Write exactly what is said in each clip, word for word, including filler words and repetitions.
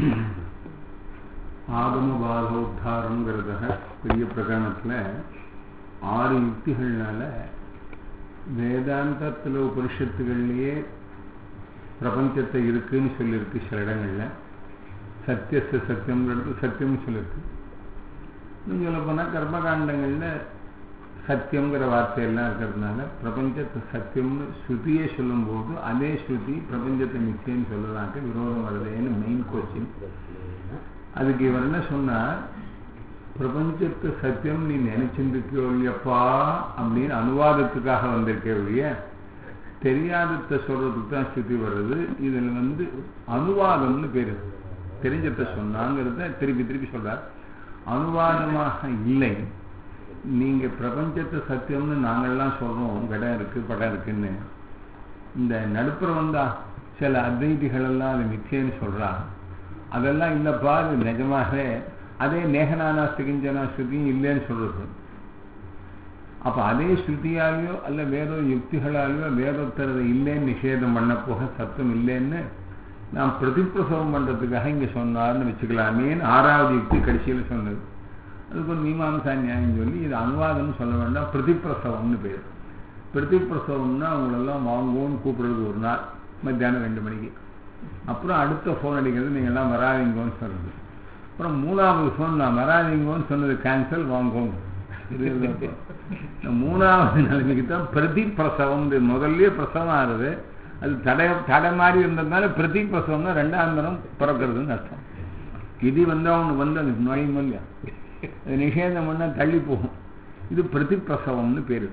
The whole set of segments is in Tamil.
ஆகமபாத உத்தாரங்கிறத பெரிய பிரகரணத்தில் ஆறு யுக்திகள்னால வேதாந்தத்தில் உபனிஷத்துகள்லேயே பிரபஞ்சத்தை இருக்குன்னு சொல்லியிருக்கு. சில இடங்களில் சத்தியச சத்தியம்ங்கிறது சத்தியம்னு சொல்லியிருக்கு. இன்னும் சொல்ல போனால் கர்மகாண்டங்களில் சத்தியங்கிற வார்த்தையெல்லாம் இருக்கிறதுனால பிரபஞ்சத்தை சத்தியம்னு ஸ்ருதியே சொல்லும்போது அதே ஸ்ருதி பிரபஞ்சத்தை நிச்சயம்னு சொல்லலாக்க விரோதம் வருதேன்னு மெயின் கொஸ்டின். அதுக்கு இவர் என்ன சொன்னார், பிரபஞ்சத்தை சத்தியம் நீ நினைச்சிருக்கியோ இல்லையப்பா அப்படின்னு அனுவாதத்துக்காக வந்திருக்கே ஒழிய தெரியாதத்தை சொல்றதுக்கு தான் ஸ்ருதி வருது. இதில் வந்து அனுவாதம்னு பேரு. தெரிஞ்சத்தை சொன்னாங்கிறத திருப்பி திருப்பி சொல்றார். அனுவாதமாக இல்லை. நீங்க பிரபஞ்சத்தை சத்தியம்னு நாங்கள்லாம் சொல்றோம், கடம் இருக்கு படம் இருக்குன்னு. இந்த நடுப்புற வந்தா சில அத்வைதிகள் எல்லாம் அது நிச்சயம்னு சொல்றா. அதெல்லாம் இல்லப்பா, அது நிஜமாக அதே நேகனானா சிகிஞ்சனா ஸ்ருதியும் இல்லைன்னு சொல்றது. அப்ப அதே ஸ்ருதியாலேயோ அல்ல வேறோ யுக்திகளாலேயோ வேறொத்தரது இல்லைன்னு நிஷேதம் பண்ண போக சத்தம் இல்லைன்னு நாம் பிரதிப்பிரசவம் பண்றதுக்காக இங்க சொன்னார்னு வச்சுக்கலாமேன்னு ஆறாவது யுக்தி கடைசியில் சொன்னது. அதுக்கு ஒரு மீமாம்சா நியாயம் சொல்லி இது அனுவாதம்னு சொல்ல வேண்டாம், பிரதிப்பிரசவம்னு பேர். பிரதிப்பிரசவம்னா அவங்களெல்லாம் வாங்குவோன்னு கூப்பிடுறது ஒரு நாள் மத்தியானம் ரெண்டு மணிக்கு. அப்புறம் அடுத்த ஃபோன் அடிக்கிறது நீங்கள் எல்லாம் வராதிங்கோன்னு சொல்றது. அப்புறம் மூணாவது ஃபோன் நான் வராதிங்கோன்னு சொன்னது கேன்சல், வாங்குவோம். இது மூணாவது நிலைமைக்கு தான் பிரதிப்பிரசவம். முதல்ல பிரசவம் ஆறுது, அது தடை தடை மாதிரி இருந்ததுனால பிரதிப்பிரசவம்னா ரெண்டாம் தரம் பிறக்கிறதுன்னு அர்த்தம். இது வந்து அவங்க வந்து அதுக்கு நுழையும் இல்லையா, அது நிஷேதம் பண்ணா தள்ளி போகும். இது பிரதிப்பிரசவம்னு பேரு.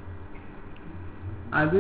அது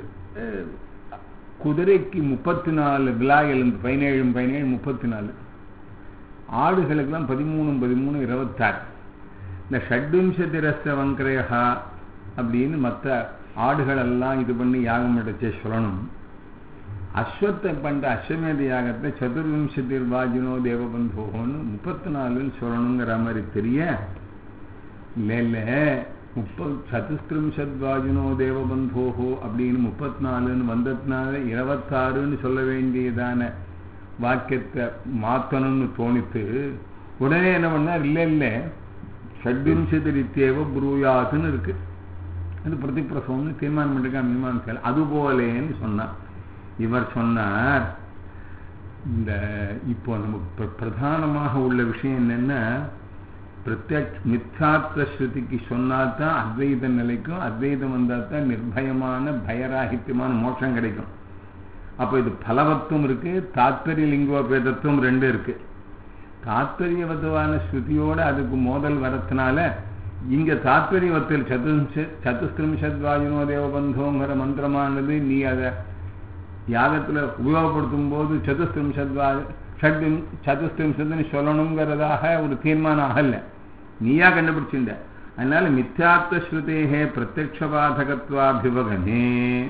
குதிரைக்கு முப்பத்தி நாலு விழா எலும்பு, பதினேழு பதினேழு முப்பத்தி நாலு ஆடுகளுக்கெல்லாம் பதிமூணு பதிமூணு இருபத்தாறு. இந்த ஷட்விம்சதி ரச வங்கிரேகா அப்படின்னு மற்ற ஆடுகளெல்லாம் இது பண்ணி யாகம் அடைச்சே சொல்லணும். அஸ்வத்தை பண்ற அஸ்வமேத யாகத்தை சதுர்விம்சதி வாஜினோ தேவபந்தோன்னு முப்பத்தி நாலுன்னு சொல்லணுங்கிற மாதிரி தெரிய இல்ல இல்ல முப்பது சதுஸ்திரிம்சத் வாஜினோ தேவபந்தோஹோ அப்படின்னு முப்பத்தி நாலுன்னு வந்ததுனால இருபத்தாறுன்னு சொல்ல வேண்டியதான வாக்கியத்தை மாத்தணும்னு தோணித்து உடனே என்ன பண்ணார், இல்லை இல்லை ஷட்விம்சதி ரித்யேவ புரூயாத்துன்னு இருக்கு. அது பிரதிப்பிரசவம்னு தீர்மானம் பண்ணிருக்கா மீமாம்சையில். அதுபோலேன்னு சொன்னார். இவர் சொன்னார், இந்த இப்போ நமக்கு பிரதானமாக உள்ள விஷயம் என்னன்னா, பிரத்யக்ஷ மித்யாத்வ ஸ்ருதிக்கு சொன்னாதான் அத்வைத நிலைக்கும், அத்வைதம் வந்தால் தான் நிர்பயமான பயராகித்யமான மோட்சம் கிடைக்கும். அப்போ இது பலவத்துவம் இருக்கு, தாத்பரிய லிங்கோபேதத்துவம் ரெண்டு இருக்கு. தாத்பரியவத்துவான ஸ்ருதியோட அதுக்கு மோதல் வரத்தினால இங்க தாத்பரியவத்தில் சதுர்ஷ சதுஸ்திரிம்சத் வாயுனோ தேவபந்தோங்கிற மந்திரமானது நீ அதை யாகத்துல உபயோகப்படுத்தும் போது சதுஸ்திரிம்சத்வா ஷட்விம் சதுஸ்திரிம்சத்துன்னு சொல்லணுங்கிறதாக ஒரு தீர்மானம் ஆகல, நீயா கண்டுபிடிச்சுட்ட. அதனால மித்யாத்வ ஸ்ருதேஹே பிரத்யக்ஷபாதகத்வாபிவகனே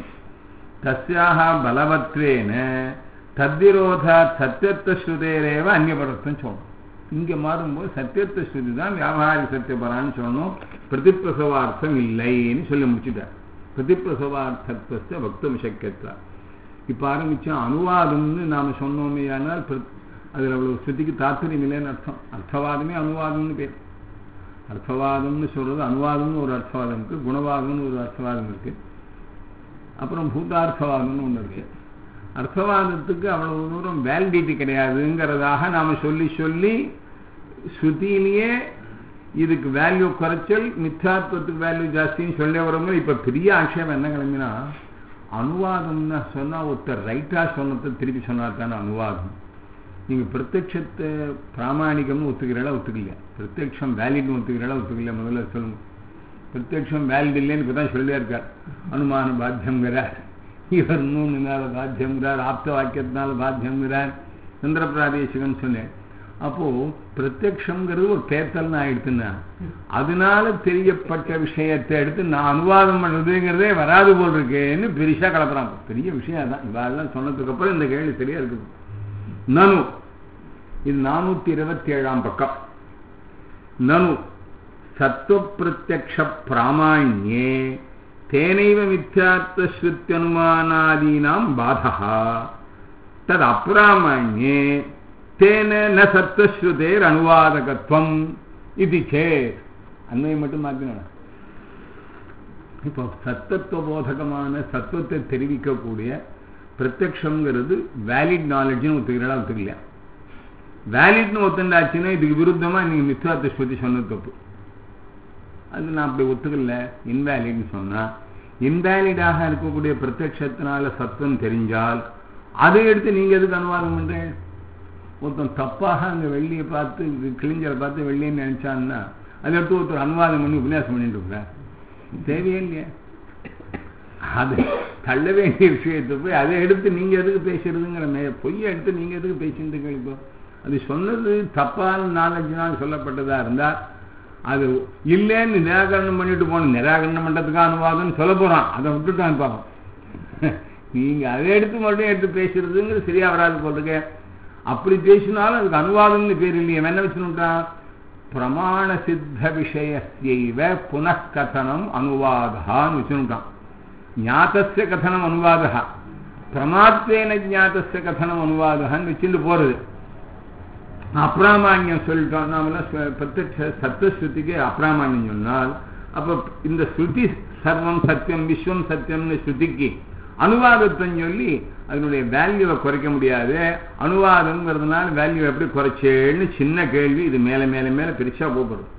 தஸ்யாக பலவத்வேன தத்விரோதா சத்தியத்துவ ஸ்ருதேரேவ அந்நியபரத்துன்னு சொல்லணும். இங்க மாறும்போது சத்தியத்துவ ஸ்ருதி தான் வியாபாரி சத்தியபரான்னு சொல்லணும், பிரதிப்பிரசவார்த்தம் இல்லைன்னு சொல்லி முடிச்சுட்டார். பிரதிப்பிரசவார்த்தத்துவ வக்தும் சக்கியத்வா. இப்ப ஆரம்பிச்சா அனுவாதம்னு நாம சொன்னோமே, ஆனால் அதுல அவ்வளவு ஸ்ருதிக்கு தாத்பரியம் இல்லைன்னு அர்த்தம். அர்த்தவாதமே அனுவாதம்னு பேர். அர்த்தவாதம்னு சொல்றது அனுவாதம்னு ஒரு அர்த்தவாதம் இருக்கு, குணவாதம்னு ஒரு அர்த்தவாதம் இருக்கு, அப்புறம் பூதார்த்தவாதம்னு ஒண்ணு இருக்கு. அர்த்தவாதத்துக்கு அவ்வளவு தூரம் வேலிடிட்டி கிடையாதுங்கிறதாக நாம சொல்லி சொல்லி ஸ்ருதியிலேயே இதுக்கு வேல்யூ குறைச்சல், மித்யாத்வத்துக்கு வேல்யூ ஜாஸ்தின்னு சொல்லி வரவங்க இப்ப பெரிய ஆட்சேபம் என்ன கிளம்பினா, அனுவாதம்னா சொன்னா ஒருத்தர் ரைட்டா சொன்னதை திருப்பி சொன்னா தானே அனுவாதம். நீங்க பிரத்யட்சத்தை பிராமணிகம்னு ஒத்துக்கிறா ஒத்துக்கல, பிரத்யட்சம் வேலிட்னு ஒத்துக்கிறா ஒத்துக்கல. முதல்ல சொல்லுங்க, பிரத்யட்சம் வேலிட் இல்லைன்னு இப்பதான் சொல்லியா இருக்கார். அனுமான பாத்தியம்ங்கிறார், இவர் நூனால பாத்தியம்ங்கிறார், ஆப்த வாக்கியத்தினால பாத்தியம்ங்கிறார், சந்திர பிராதேசிகன்னு சொன்னேன். அப்போ பிரத்யக்ஷங்கிறது ஒரு பேத்தல்னு ஆயிடுத்துன்னா அதனால தெரியப்பட்ட விஷயத்தை எடுத்து நான் அனுவாதம் பண்றதுங்கிறதே வராது போல் இருக்கேன்னு பெருசா கலப்புறாங்க. பெரிய விஷயம் தான். இவெல்லாம் சொன்னதுக்கு அப்புறம் இந்த கேள்வி சரியா இருக்குது. நனு இது நானூத்தி இருபத்தி ஏழாம் பக்கம். நனு சத்துவ பிரத்யக்ஷ பிராமாண்யே தேனைவ மித்யாத்வ ஸ்ருத்யனுமானாதீனாம் பாதஹா தத் அப்ராமாண்யே தேன ந சத்வஸ்ருதேர் அனுவாதகத்துவம் இது சேத். அன்மையை மட்டும் மாற்றினா இப்போ சத்தத்துவ போதகமான சத்துவத்தை தெரிவிக்கக்கூடிய பிரத்யக்ஷங்கிறது வேலிட் நாலேஜ்னு ஒத்துக்கிறா ஒத்துக்கலையா? வேலிட்னு ஒத்துண்டாச்சுன்னா இதுக்கு விருத்தமா நீங்க மித்யார்த்த ஸ்ருதி சொன்னது தப்பு. அது நான் அப்படி ஒத்துக்கல, இன்வேலிட்னு சொன்னா இன்வேலிடாக இருக்கக்கூடிய பிரத்யக்ஷத்தினால சத்துவம் தெரிஞ்சால் அதை எடுத்து நீங்க எதுக்கு அனுவாதம் பண்றேன்? ஒருத்தன் தப்பாக அங்க வெள்ளியை பார்த்து கிழிஞ்சலை பார்த்து வெள்ளின்னு நினைச்சான்னா அதை எடுத்து ஒருத்தர் அனுவாதம் பண்ணி உபன்யாசம் பண்ணிட்டு இருக்கிறார். தேவையே இல்லையா? அது தள்ள வேண்டிய விஷயத்தை போய் அதை எடுத்து நீங்க எதுக்கு பேசுறதுங்கிற பொய்யை எடுத்து நீங்க எதுக்கு பேசிட்டு இப்போ அது சொன்னது தப்பான நாலேஜ்னால் சொல்லப்பட்டதா இருந்தா அது இல்லைன்னு நிராகரணம் பண்ணிட்டு போன நிராகரணம் பண்றதுக்கு அனுவாதம் சொல்ல போறான், அதை விட்டுட்டான் பாவம். நீங்க அதை எடுத்து மட்டும் எடுத்து பேசுறதுங்கிறது சரியா வராது போட்டுக்க. அப்படி பேசினாலும் அதுக்கு அனுவாதம்னு பேர் இல்லையே. என்ன வச்சுட்டான்? பிரமாண சித்த விஷயத்தைவ புனக்கதனம் அனுவாதான்னு வச்சுட்டான். ஞாதஸ்ய கதனம் அனுவாதா, பிரமாத்வேன ஞாதஸ்ய கதனம் அனுவாதான்னு வச்சுட்டு போறது. அப்ராமான்யம் சொல்லிட்டோம் நாமெல்லாம். பிரத்யக்ஷ சத்வஸ்ருதிக்கு அப்ராமான்யம் சொன்னால் அப்ப இந்த ஸ்ருதி சர்வம் சத்தியம் விஸ்வம் சத்தியம்னு ஸ்ருதிக்கு அனுவாதத்தை சொல்லி அதனுடைய வேல்யூவை குறைக்க முடியாது. அனுவாதம்ங்கிறதுனால வேல்யூ எப்படி குறைச்சேன்னு சின்ன கேள்வி. இது மேல மேல மேல பெருசா போகிறது.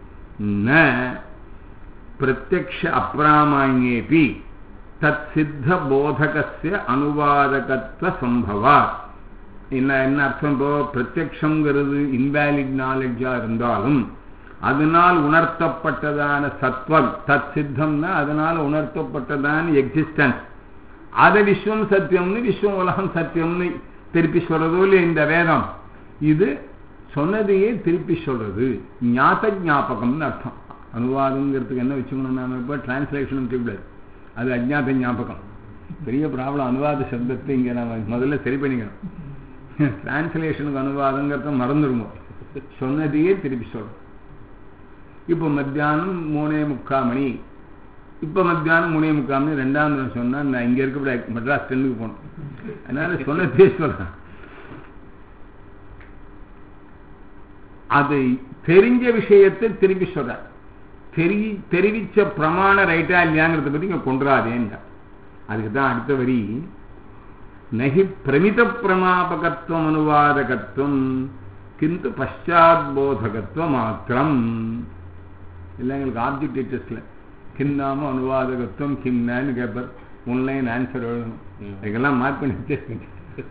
பிரத்யக்ஷ அப்ராமான்யேபி தத் சித்த போதகஸ்ய அனுவாதகத்துவ சம்பவா. என்ன என்ன அர்த்தம்? இப்போ பிரத்யக்ஷங்கிறது இன்வேலிட் நாலேஜா இருந்தாலும் அதனால் உணர்த்தப்பட்டதான சத்வம் தத் சித்தம்னா அதனால உணர்த்தப்பட்டதான எக்ஸிஸ்டன்ஸ் அதை விஸ்வம் சத்தியம்னு விஸ்வம் உலகம் சத்தியம்னு திருப்பி சொல்றதோ இல்லை இந்த வேதம். இது சொன்னதையே திருப்பி சொல்றது ஞாத ஞாபகம்னு அர்த்தம். அனுவாதங்கிறதுக்கு என்ன வச்சுக்கணும்? நாம இப்போ டிரான்ஸ்லேஷன் வச்சுக்கூடாது, அது அஜ்ஞாத ஞாபகம். பெரிய ப்ராப்ளம். அனுவாத சப்தத்தை இங்கே நம்ம முதல்ல சரி பண்ணிக்கணும். டிரான்ஸ்லேஷனுக்கு அனுவாதங்கிறத மறந்துடுவோம், சொன்னதையே திருப்பி சொல்றோம். இப்போ மத்தியானம் மூணே முக்கால் மணி, இப்போ மத்தியானம் மூணே முக்கால் மணி ரெண்டாம் சொன்னா நான் இங்கே இருக்க மெட்ராஸ் டென்னுக்கு போகணும். அதனால சொன்னதே சொல்றேன். அதை தெரிஞ்ச விஷயத்தை திருப்பி சொல்ற. தெரி தெரிவிச்ச பிரமாண ரைட்டா இல்லையாங்கிறத பத்தி இங்க கொண்டுறாதேன்டா. அதுக்கு தான் அடுத்த வரி நகி பிரமித பிரமாபகத்துவம் அனுவாதகத்துவம் கிந்து பஷாத் போதகத்துவம் மாத்திரம். இல்லை எங்களுக்கு ஆப்ஜெக்ட் டெஸ்ட்ல கின்னாம அனுவாதகத்துவம் கிம்னான்னு கேட்பார். ஒன்லைன் ஆன்சர் எழுதணும். இதுக்கெல்லாம் மார்க் பண்ணி வச்சிருக்கீங்க.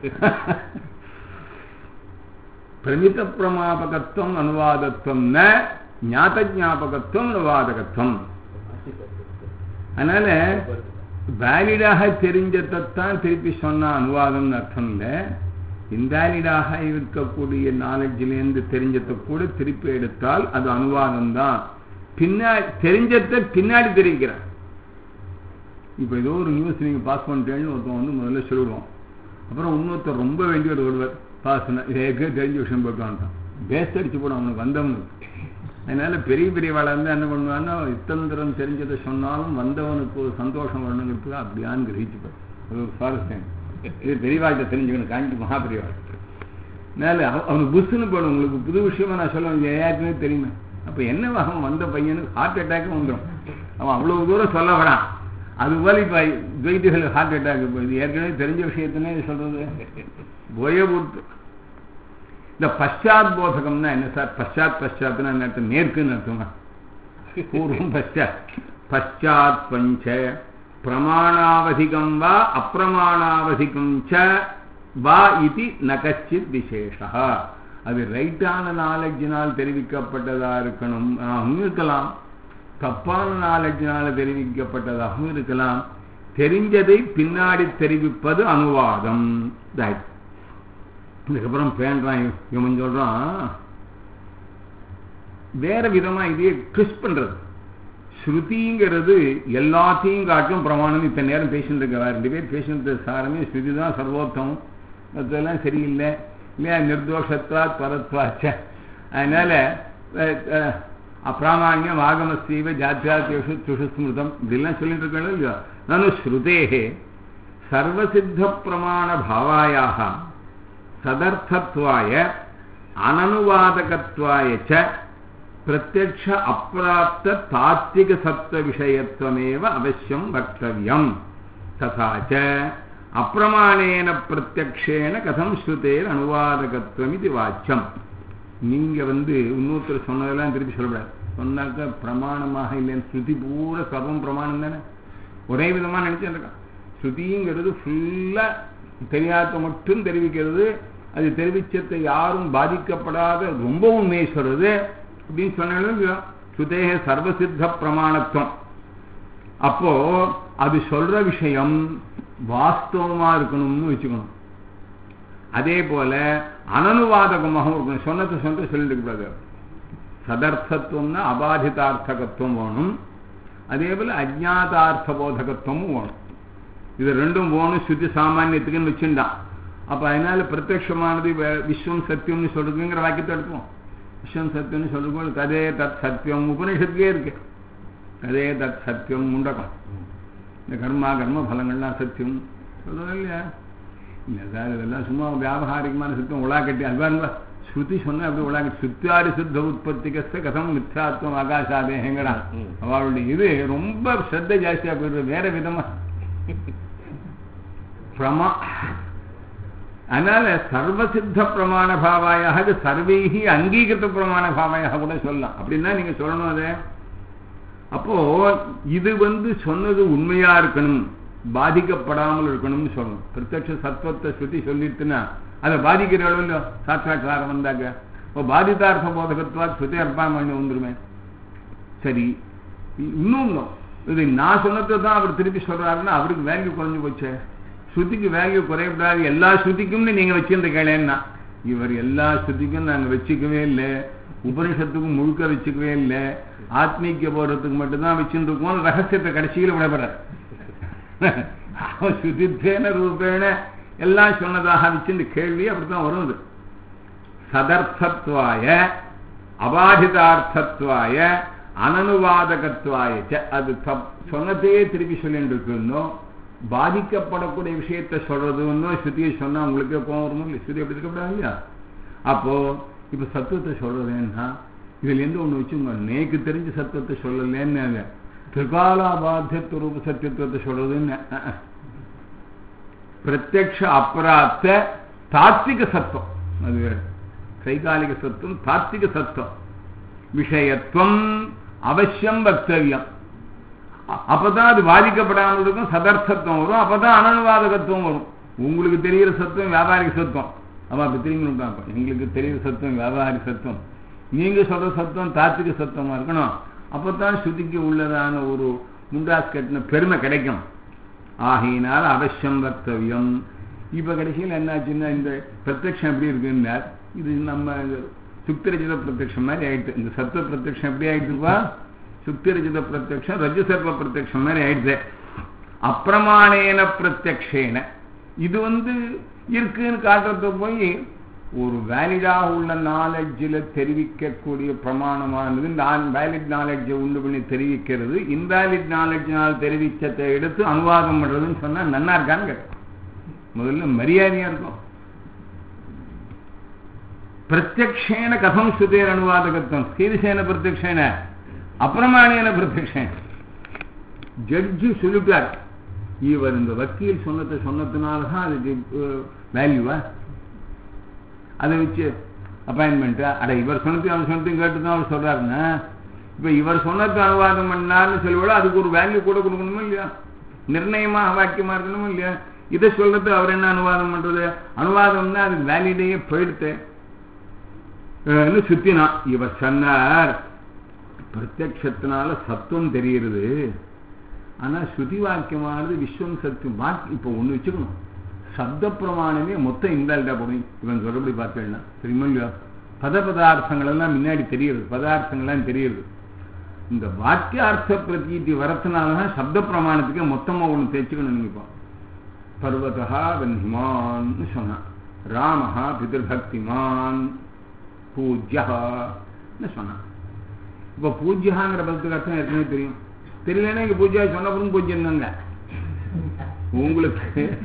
பிரமித பிரமாபகத்துவம் அனுவாதத்துவம் ஞாத ஞாபகத்துவம் அனுவாதகத்துவம். அதனால வேலிடாக தெரிஞ்சதான் திருப்பி சொன்ன அனுவாதம் அர்த்தம் இல்லை. இன்வேலிடாக இருக்கக்கூடிய நாலேஜிலேருந்து தெரிஞ்சதை கூட திருப்பி எடுத்தால் அது அனுவாதம் தான். பின்னாடி தெரிஞ்சதை பின்னாடி தெரிவிக்கிறான். இப்போ ஏதோ ஒரு நியூஸ் நீங்க பாஸ் பண்ணிட்டேன்னு ஒருத்தன் வந்து முதல்ல சொல்லிடுவோம். அப்புறம் இன்னொருத்தர் ரொம்ப வேண்டியவர் ஒருவர் பாஸ் ஏற்கனவே தெரிஞ்ச விஷயம் போட்டுவான்ட்டான். பேஸ்ட் அடிச்சு போடும் அவனுக்கு வந்தவனுக்கு. அதனால பெரிய பெரிய வளர்ந்து என்ன பண்ணுவான்னா இத்தந்திரம் தெரிஞ்சதை சொன்னாலும் வந்தவனுக்கு ஒரு சந்தோஷம் வரணுங்கிறதுக்கு அப்படியான்னு கிரகிச்சுப்பார். அது ஒரு சுவாரஸ்யம். இது பெரியவாழ்க்கை தெரிஞ்சுக்கணும். காஞ்சி மகா பெரியவாழ்க்கை. அதனால அவனுக்கு புஷ்ன்னு போடும். உங்களுக்கு புது விஷயமா நான் சொல்ல ஏற்கனவே தெரியுமே. அப்ப என்ன வகம் வந்த பையனுக்கு ஹார்ட் அட்டாக்கும் வந்துடும். அவன் அவ்வளவு தூரம் சொல்ல வரான். அதுபோல இப்ப துவைத்திகளுக்கு ஹார்ட் அட்டாக். இது ஏற்கனவே தெரிஞ்ச விஷயத்தினே சொல்றது போய போட்டு. இந்த பஷாத் போதகம்னா என்ன சார்? பஷாத் பஷாத்னா என்ன அர்த்தம்? நேர்க்குன்னு அர்த்தமா? பூர்வம் பஷாத். பஷாத் பஞ்ச பிரமாணாவதிகம் வா அப்பிரமாணாவதிகம் ச வா இது நகச்சித் விசேஷா. அது ரைட்டான நாலேஜினால் தெரிவிக்கப்பட்டதா இருக்கணும் இருக்கலாம், தப்பான நாலேஜினால தெரிவிக்கப்பட்டதாகவும் இருக்கலாம். தெரிஞ்சதை பின்னாடி தெரிவிப்பது அனுவாதம். இதுக்கப்புறம் பேண்டான் இவன் சொல்றான் வேற விதமா இதையே ட்விஸ்ட் பண்றது. ஸ்ருதிங்கிறது எல்லாத்தையும் காட்டும் பிரமாணம். இத்தனை நேரம் பேசிட்டு இருக்க ரெண்டு பேர் பேசிட்டு சாரமே ஸ்ருதி தான் சர்வோத்தம், அதெல்லாம் சரியில்லை இல்லையா? நிர்தோஷத்வா பரத்வாச்ச. அதனால அப்பிராமான்யம் ஆகமஸ்தீவ ஜாத்தியாத்யேஷு துஷஸ்மிருதம் இப்படிலாம் சொல்லிட்டு இருக்கணும் இல்லையா? நானும் ஸ்ருதேஹே சர்வசித்த பிரமாண பாவாயாக சதர்த்தத்வாய அனனுவாதகத்வாயச்ச பிரத்யக்ஷ அப்பிராப்த தாத்விக சத்வ விஷயத்துவமேவ அவசியம் வக்தவ்யம் ததாச்ச அப்பிரமாணேன பிரத்யக்ஷேன கதம் ஸ்ருதேர் அனுவாதகத்துவம் இது வாச்சியம். நீங்க வந்து இன்னொருத்தர் சொன்னதெல்லாம் திருப்பி சொல்லக்கூடாது. சொன்னாக்க பிரமாணமாக இல்லைன்னு ஸ்ருதி பூரா சர்வம் பிரமாணம் தானே, ஒரே விதமா நினைச்சிருக்கான். ஸ்ருதிங்கிறது ஃபுல்லா தெரியாத மட்டும் தெரிவிக்கிறது, அது தெரிவிச்சத்தை யாரும் பாதிக்கப்படாத ரொம்ப உண்மையை சொல்றது அப்படின்னு சொன்னாலும் ஸ்ருதேக சர்வசித்த பிரமாணத்துவம். அப்போ அது சொல்ற விஷயம் வாஸ்தவமா இருக்கணும்னு வச்சுக்கணும். அதே போல அனனுவாதகமாக இருக்கணும். சொன்னதை சொன்ன சொல்லிட்டு கூடாது. சதர்த்தத்துவம்னா அபாதிதார்த்தகத்துவம் வேணும், அதே போல அஜ்ஞாதார்த்த போதகத்துவமும் வேணும். இது ரெண்டும் வேணும் ஸ்ருதி சாமானியத்துக்குன்னு வச்சுட்டான். அப்ப அதனால பிரத்யட்சமானது விஸ்வம் சத்தியம்னு சொல்றதுங்கிற வாக்கியத்தை எடுப்போம். விஸ்வம் சத்தியம்னு சொல்லும்போது கதே தத் சத்தியம் உபனிஷத்துக்கே இருக்கு. கதே தத் சத்தியம் உண்டகம், இந்த கர்மா கர்ம பலங்கள்லாம் சத்தியம் சொல்றோம் இல்லையா? இல்லை சார், இதெல்லாம் சும்மா வியாபகாரிகமான சத்தியம் உலா கட்டி அதுவா ஸ்ருதி சொன்ன அப்படி உலா கட்டி சுத்தியாரி சித்த உற்பத்திக்கு கதம் மித்யாத்வம் ஆகாஷாதேகங்கடா. அவளுடைய இது ரொம்ப ஸ்ரத்த ஜாஸ்தியா போயிடுறது வேற விதமா பிரமா. அதனால சர்வசித்த பிரமாண பாவாயாக சர்வைகி அங்கீகிருத்த பிரமாண பாவாயாக கூட சொல்லலாம். அப்படின்னா நீங்க சொல்லணும் அதை. அப்போ இது வந்து சொன்னது உண்மையா இருக்கணும், பாதிக்கப்படாமல் இருக்கணும்னு சொல்லணும். பிரத்யட்ச சத்வத்தை ஸ்ருதி சொல்லிட்டுன்னா அதை பாதிக்கிறவளும் இல்லையோ சாட்சாத்காரம் வந்தாக்க இப்போ பாதிதார்த்த போதகத்துவா ஸ்ருதி அர்ப்பணம் பண்ணி வந்துருமே. சரி, இன்னும் இது நான் சொன்னதை தான் அவர் திருப்பி சொல்றாருன்னா அவருக்கு வேல்யூ குறைஞ்சு போச்சே. ஸ்ருதிக்கு வேல்யூ குறையப்படாது. எல்லா ஸ்ருதிக்கும்னு நீங்க வச்சிருந்த கேளேன்னா இவர் எல்லா ஸ்ருதிக்கும் நாங்க வச்சுக்கவே இல்லை, உபனிஷத்துக்கும் முழுக்க வச்சுக்கவே இல்லை, ஆத்மீக போறதுக்கு மட்டும்தான் வச்சுருக்கோம் ரகசியத்தை கடைசியில் விடப்படுற சுதித்தேன ரூபேன எல்லாம் சொன்னதாக வச்சு கேள்வி அப்படித்தான் வருவது. சதர்த்தத்வாய அபாதிதார்த்தத்வாய அனனுவாதகத்வாய அது சொன்னதையே திருப்பி சொல்லிட்டு இருக்குன்னோ பாதிக்கப்படக்கூடிய விஷயத்தை சொல்றதுன்னோ ஸ்ருதியை சொன்னா உங்களுக்கே கோவம் வரணும் இல்லை? ஸ்ருதி எப்படி இருக்கப்படாது இல்லையா? அப்போ இப்ப சத்துவத்தை சொல்றதுன்னா இதுல இருந்து ஒண்ணு வச்சுங்க, நேக்கு தெரிஞ்ச சத்துவத்தை சொல்லலன்னு திரிகாலாபாத்திய ரூப சத்தியத்துவத்தை சொல்றதுன்னு பிரத்யக்ஷ அப்ராப்த தாத்விக சத்துவம், அது கைகாலிக சத்துவம் தாத்விக சத்துவம் விஷயத்துவம் அவசியம் வக்தவியம். அப்பதான் அது பாதிக்கப்படாமல் இருக்கும், சதர்த்தத்துவம் வரும், அப்பதான் அனனுவாதகத்துவம் வரும். உங்களுக்கு தெரிகிற சத்துவம் வியாபாரிக சத்துவம், அவன் அப்படி திரும்பி எங்களுக்கு தெரிகிற சத்துவம் வியாபாரிக சத்துவம், நீங்க சொல்ற சத்துவம் தாத்விக சத்துவமா இருக்கணும். அப்பதான் ஸ்ருதிக்கு உள்ளதான ஒரு முண்டாஸ் கட்டின பெருமை கிடைக்கும். ஆகையினால் அவசியம் வக்தவியம். இப்ப கடைசியில் என்னாச்சுன்னா இந்த பிரத்யக்ஷம் எப்படி இருக்குன்னா இது நம்ம சுக்திரஜித பிரத்யக்ஷம் மாதிரி ஆயிடுச்சு. இந்த சத்துவ பிரத்யக்ஷம் எப்படி ஆயிடுச்சுப்பா? சுக்திரஜித பிரத்யக்ஷம் ரஜசர்வ பிரத்யக்ஷம் மாதிரி ஆயிடுச்சு. அப்பிரமாணேன பிரத்யக்ஷேன இது வந்து இருக்குன்னு காட்டுறது போய் ஒரு வேலிடாக உள்ள நாலெட்ஜில் தெரிவிக்கக்கூடிய பிரமாணமானது நான் வேலிட் நாலெட்ஜை உண்டு பண்ணி தெரிவிக்கிறது, இன்வேலிட் நாலெட்ஜினால் தெரிவிச்சதை எடுத்து அனுவாதம் பண்றதுன்னு சொன்னா நன்னா இருக்கான்னு கேட்கும். முதல்ல மரியாதையா இருக்கும். பிரத்யக்ஷேன கதம் ஸ்ருதேர் அனுவாதகத்துவம் ஸ்ரீரிசேன பிரத்யக்ஷேன அப்பிரமாணேன பிரத்யக்ஷேன. ஜட்ஜி சொல்லிட்டார், இவர் இந்த வக்கீல் சொன்னதை சொன்னதுனாலதான் அதுக்கு வேல்யூவா, அதை வச்சு அப்பாயின்மெண்ட் அட இவர் சொன்னது அவர் சொன்னதையும் கேட்டுதான் அவர் சொல்றாருன்னா இப்ப இவர் சொன்னது அனுவாதம் பண்ணார்னு சொல்லுவோட அதுக்கு ஒரு வேல்யூ கூட கொடுக்கணுமோ இல்லையா? நிர்ணயமா வாக்கியமா இருக்கணுமோ இல்லையா? இதை சொல்றது அவர் என்ன அனுவாதம் பண்றது? அனுவாதம்னா அது வேலிடையே போயிடுத்து சுத்தினா. இவர் சொன்னார் பிரத்யக்ஷத்தினால சத்துவம் தெரிகிறது, ஆனா ஸ்ருதி வாக்கியமானது விஸ்வம் சத்தியம் வாக்கியம். இப்ப ஒண்ணு வச்சுக்கணும், சப்த பிரமாணமே மொத்தம் இன்வால்டா போடும். இவன் சொல்றபடி பார்த்தேன்னா தெரியுமா இல்லையா? பத பதார்த்தங்கள் எல்லாம் முன்னாடி தெரியுது, பதார்த்தங்கள்லாம் தெரியுது. இந்த வாக்கியார்த்த பிரதீதி வரத்தினாலதான் சப்த பிரமாணத்துக்கு மொத்தமா ஒண்ணு தேய்ச்சிக்கணும். நீங்க பர்வதா வன்னிமான்னு சொன்னான், ராமஹா பிதர்பக்திமான் பூஜ்யன்னு சொன்னான். இப்ப பூஜ்யங்கிற பதத்துக்கு அர்த்தம் ஏற்கனவே தெரியும். தெரியலன்னா இங்க பூஜ்யா சொன்ன பூஜ்யம் தாங்க உங்களுக்கு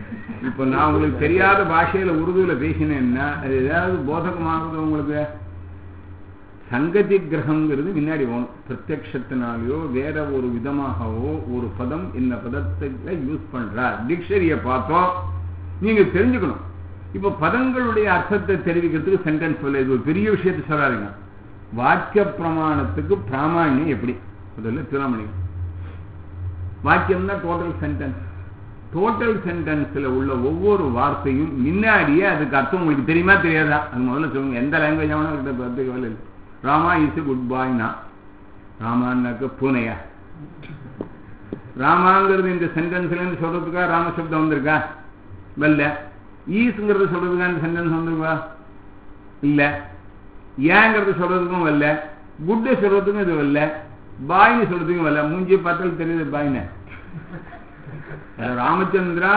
இப்போ நான் உங்களுக்கு தெரியாத பாஷையில உருதுல பேசினேன்னா அது ஏதாவது போதகமாகுது உங்களுக்கு? சங்கதி கிரகங்கிறது முன்னாடி போகணும். பிரத்யக்ஷத்தினாலேயோ வேற ஒரு விதமாகவோ ஒரு பதம் இந்த பதத்தை யூஸ் பண்றா டிக்ஷனரியை பார்த்தோம் நீங்க தெரிஞ்சுக்கணும். இப்போ பதங்களுடைய அர்த்தத்தை தெரிவிக்கிறதுக்கு சென்டென்ஸ் சொல்ல இது ஒரு பெரிய விஷயத்தை சொல்லாதீங்க. வாக்கிய பிரமாணத்துக்கு பிராமாண்யம் எப்படி முதல்ல திருமணி வாக்கியம்னா டோட்டல் சென்டென்ஸ். டோட்டல் சென்டென்ஸ்ல உள்ள ஒவ்வொரு வார்த்தையும் முன்னாடியே அதுக்கு அர்த்தம் உங்களுக்கு தெரியுமா தெரியாதா? அது முதல்ல சொல்லுங்க. எந்த லாங்குவேஜ் ஆகணும் கிட்ட பார்த்து இல்லை. ராமா இஸ் குட் பாய்னா ராமான்னாக்க பூனையா? ராமாங்கிறது இந்த சென்டென்ஸ்ல இருந்து சொல்றதுக்கா ராமசப்தம் வந்திருக்கா? வரல. ஈஸ்ங்கிறது சொல்றதுக்கா இந்த சென்டென்ஸ் வந்திருக்கா? இல்ல. ஏங்கிறது சொல்றதுக்கும் வரல. குட்டை சொல்றதுக்கும் இது வரல. பாய்னு சொல்றதுக்கும் வரல. மூஞ்சியை பார்த்தாலும் தெரியுது பாய்ன. ராமச்சந்திரா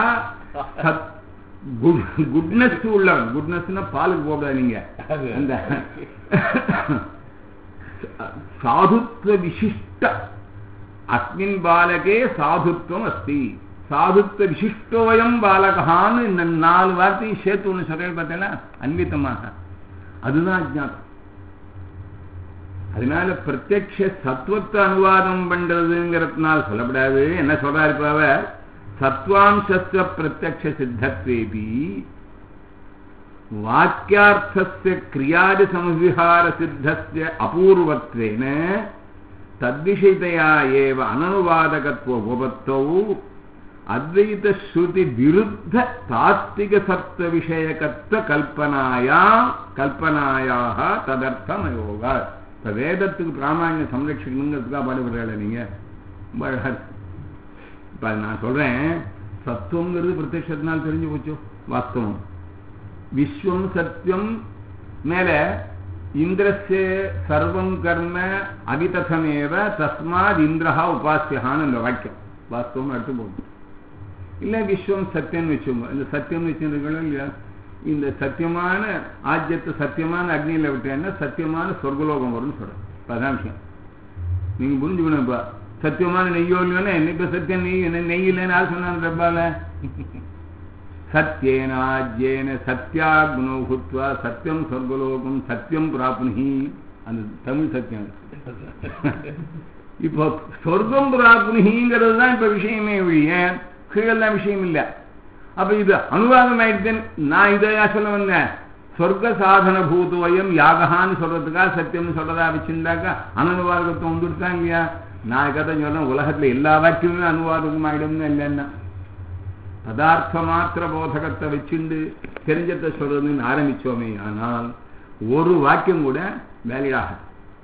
குட்னஸ் உள்ளவன். குட்னஸ்னா பாலுக்கு போடாது நீங்க. அந்த சாதுத்வ விசிஷ்ட அஸ்மின் பாலகே சாதுத்வம் அஸ்தி. சாதுத்வ விசிஷ்டோயம் பாலகான்னு இந்த நாலு வார்த்தையை சேர்த்து ஒண்ணு சொல்ற பார்த்தீங்களா அன்விதமாக. அதுதான் அஜ்ஞானம். அதனால பிரத்யக்ஷ சத்துவத்தை அனுவாதம் பண்றதுங்கிறதுனால சொல்லப்படாது. என்ன சொல்றாரு இப்ப அவர்? சத்வாம்சஸ்ய பிரத்யக்ஷ சித்தத்வேபி வாக்கியார்த்தஸ்ய கிரியாதி சம்விஹார சித்தஸ்ய அபூர்வத்வேன தத்விஷயதயா ஏவ அனனுவாதகத்வ உபபத்தௌ அத்வைத ஸ்ருதி விருத்த தாத்விக சத்வ விஷயகத்வ கல்பனாயா கல்பனாயாக ததர்த்தமயோகா. இப்ப வேதத்துக்கு பிராமணிய சம்ரட்சிக்கணுங்கிறதுக்காக பாடுபடுறாள் நீங்க. இப்ப நான் சொல்றேன் சத்துவங்கிறது பிரத்யக்ஷத்தினால் தெரிஞ்சு போச்சு. வாஸ்தவம். விஸ்வம் சத்தியம் மேல இந்திரஸ்ய சர்வம் கர்ம அவிதசமேவ தஸ்மாத் இந்திரஹா உபாசியஹான்னு இந்த வாக்கியம் வாஸ்தவம் எடுத்து போகும். இல்ல விஸ்வம் சத்தியம் வச்சுங்க. இந்த சத்தியம் வச்சுருக்கீங்களோ இல்லையா? இந்த சத்தியமான ஆஜ்யத்தை சத்தியமான அக்னியில விட்டேன்னா சத்தியமான சொர்க்கலோகம் வரும்னு சொல்றேன். அதான் விஷயம். நீங்க புரிஞ்சுக்கணும். இப்ப சத்தியமான நெய்யோ இல்லைன்னா என்ன இப்ப சத்தியம் நெய் என்ன நெய் இல்லைன்னு யார் சொன்னாங்க டப்பால? சத்யேனாஜ்யேன சத்யாக்னோ ஹுத்வா சத்தியம் சொர்க்கலோகம் சத்தியம் பிராப்னுஹி. அந்த தமிழ் சத்தியம். இப்போ சொர்க்கம் பிராப்னுஹிங்கிறது தான் இப்ப விஷயமே ஒழிய கீழெல்லாம் விஷயம் இல்லை. அப்ப இது அனுவாதம் ஆயிடுச்சு. நான் இதையா சொல்ல வந்தேன்? சொர்க்க சாதன பூதுவயம் யாகஹான்னு சொல்றதுக்காக சத்தியம்னு சொல்றதா வச்சுருந்தாக்கா அனனுவாதகத்தை வந்துடுத்தான் இல்லையா? நான் கதை சொல்றேன் உலகத்துல எல்லா வாக்கியமே அனுவாதகம் ஆயிடும்னு இல்லைன்னா பதார்த்த மாத்திர போதகத்தை வச்சுண்டு தெரிஞ்சத்தை சொல்றதுன்னு ஆரம்பிச்சோமே ஆனால் ஒரு வாக்கியம் கூட வேலிடாக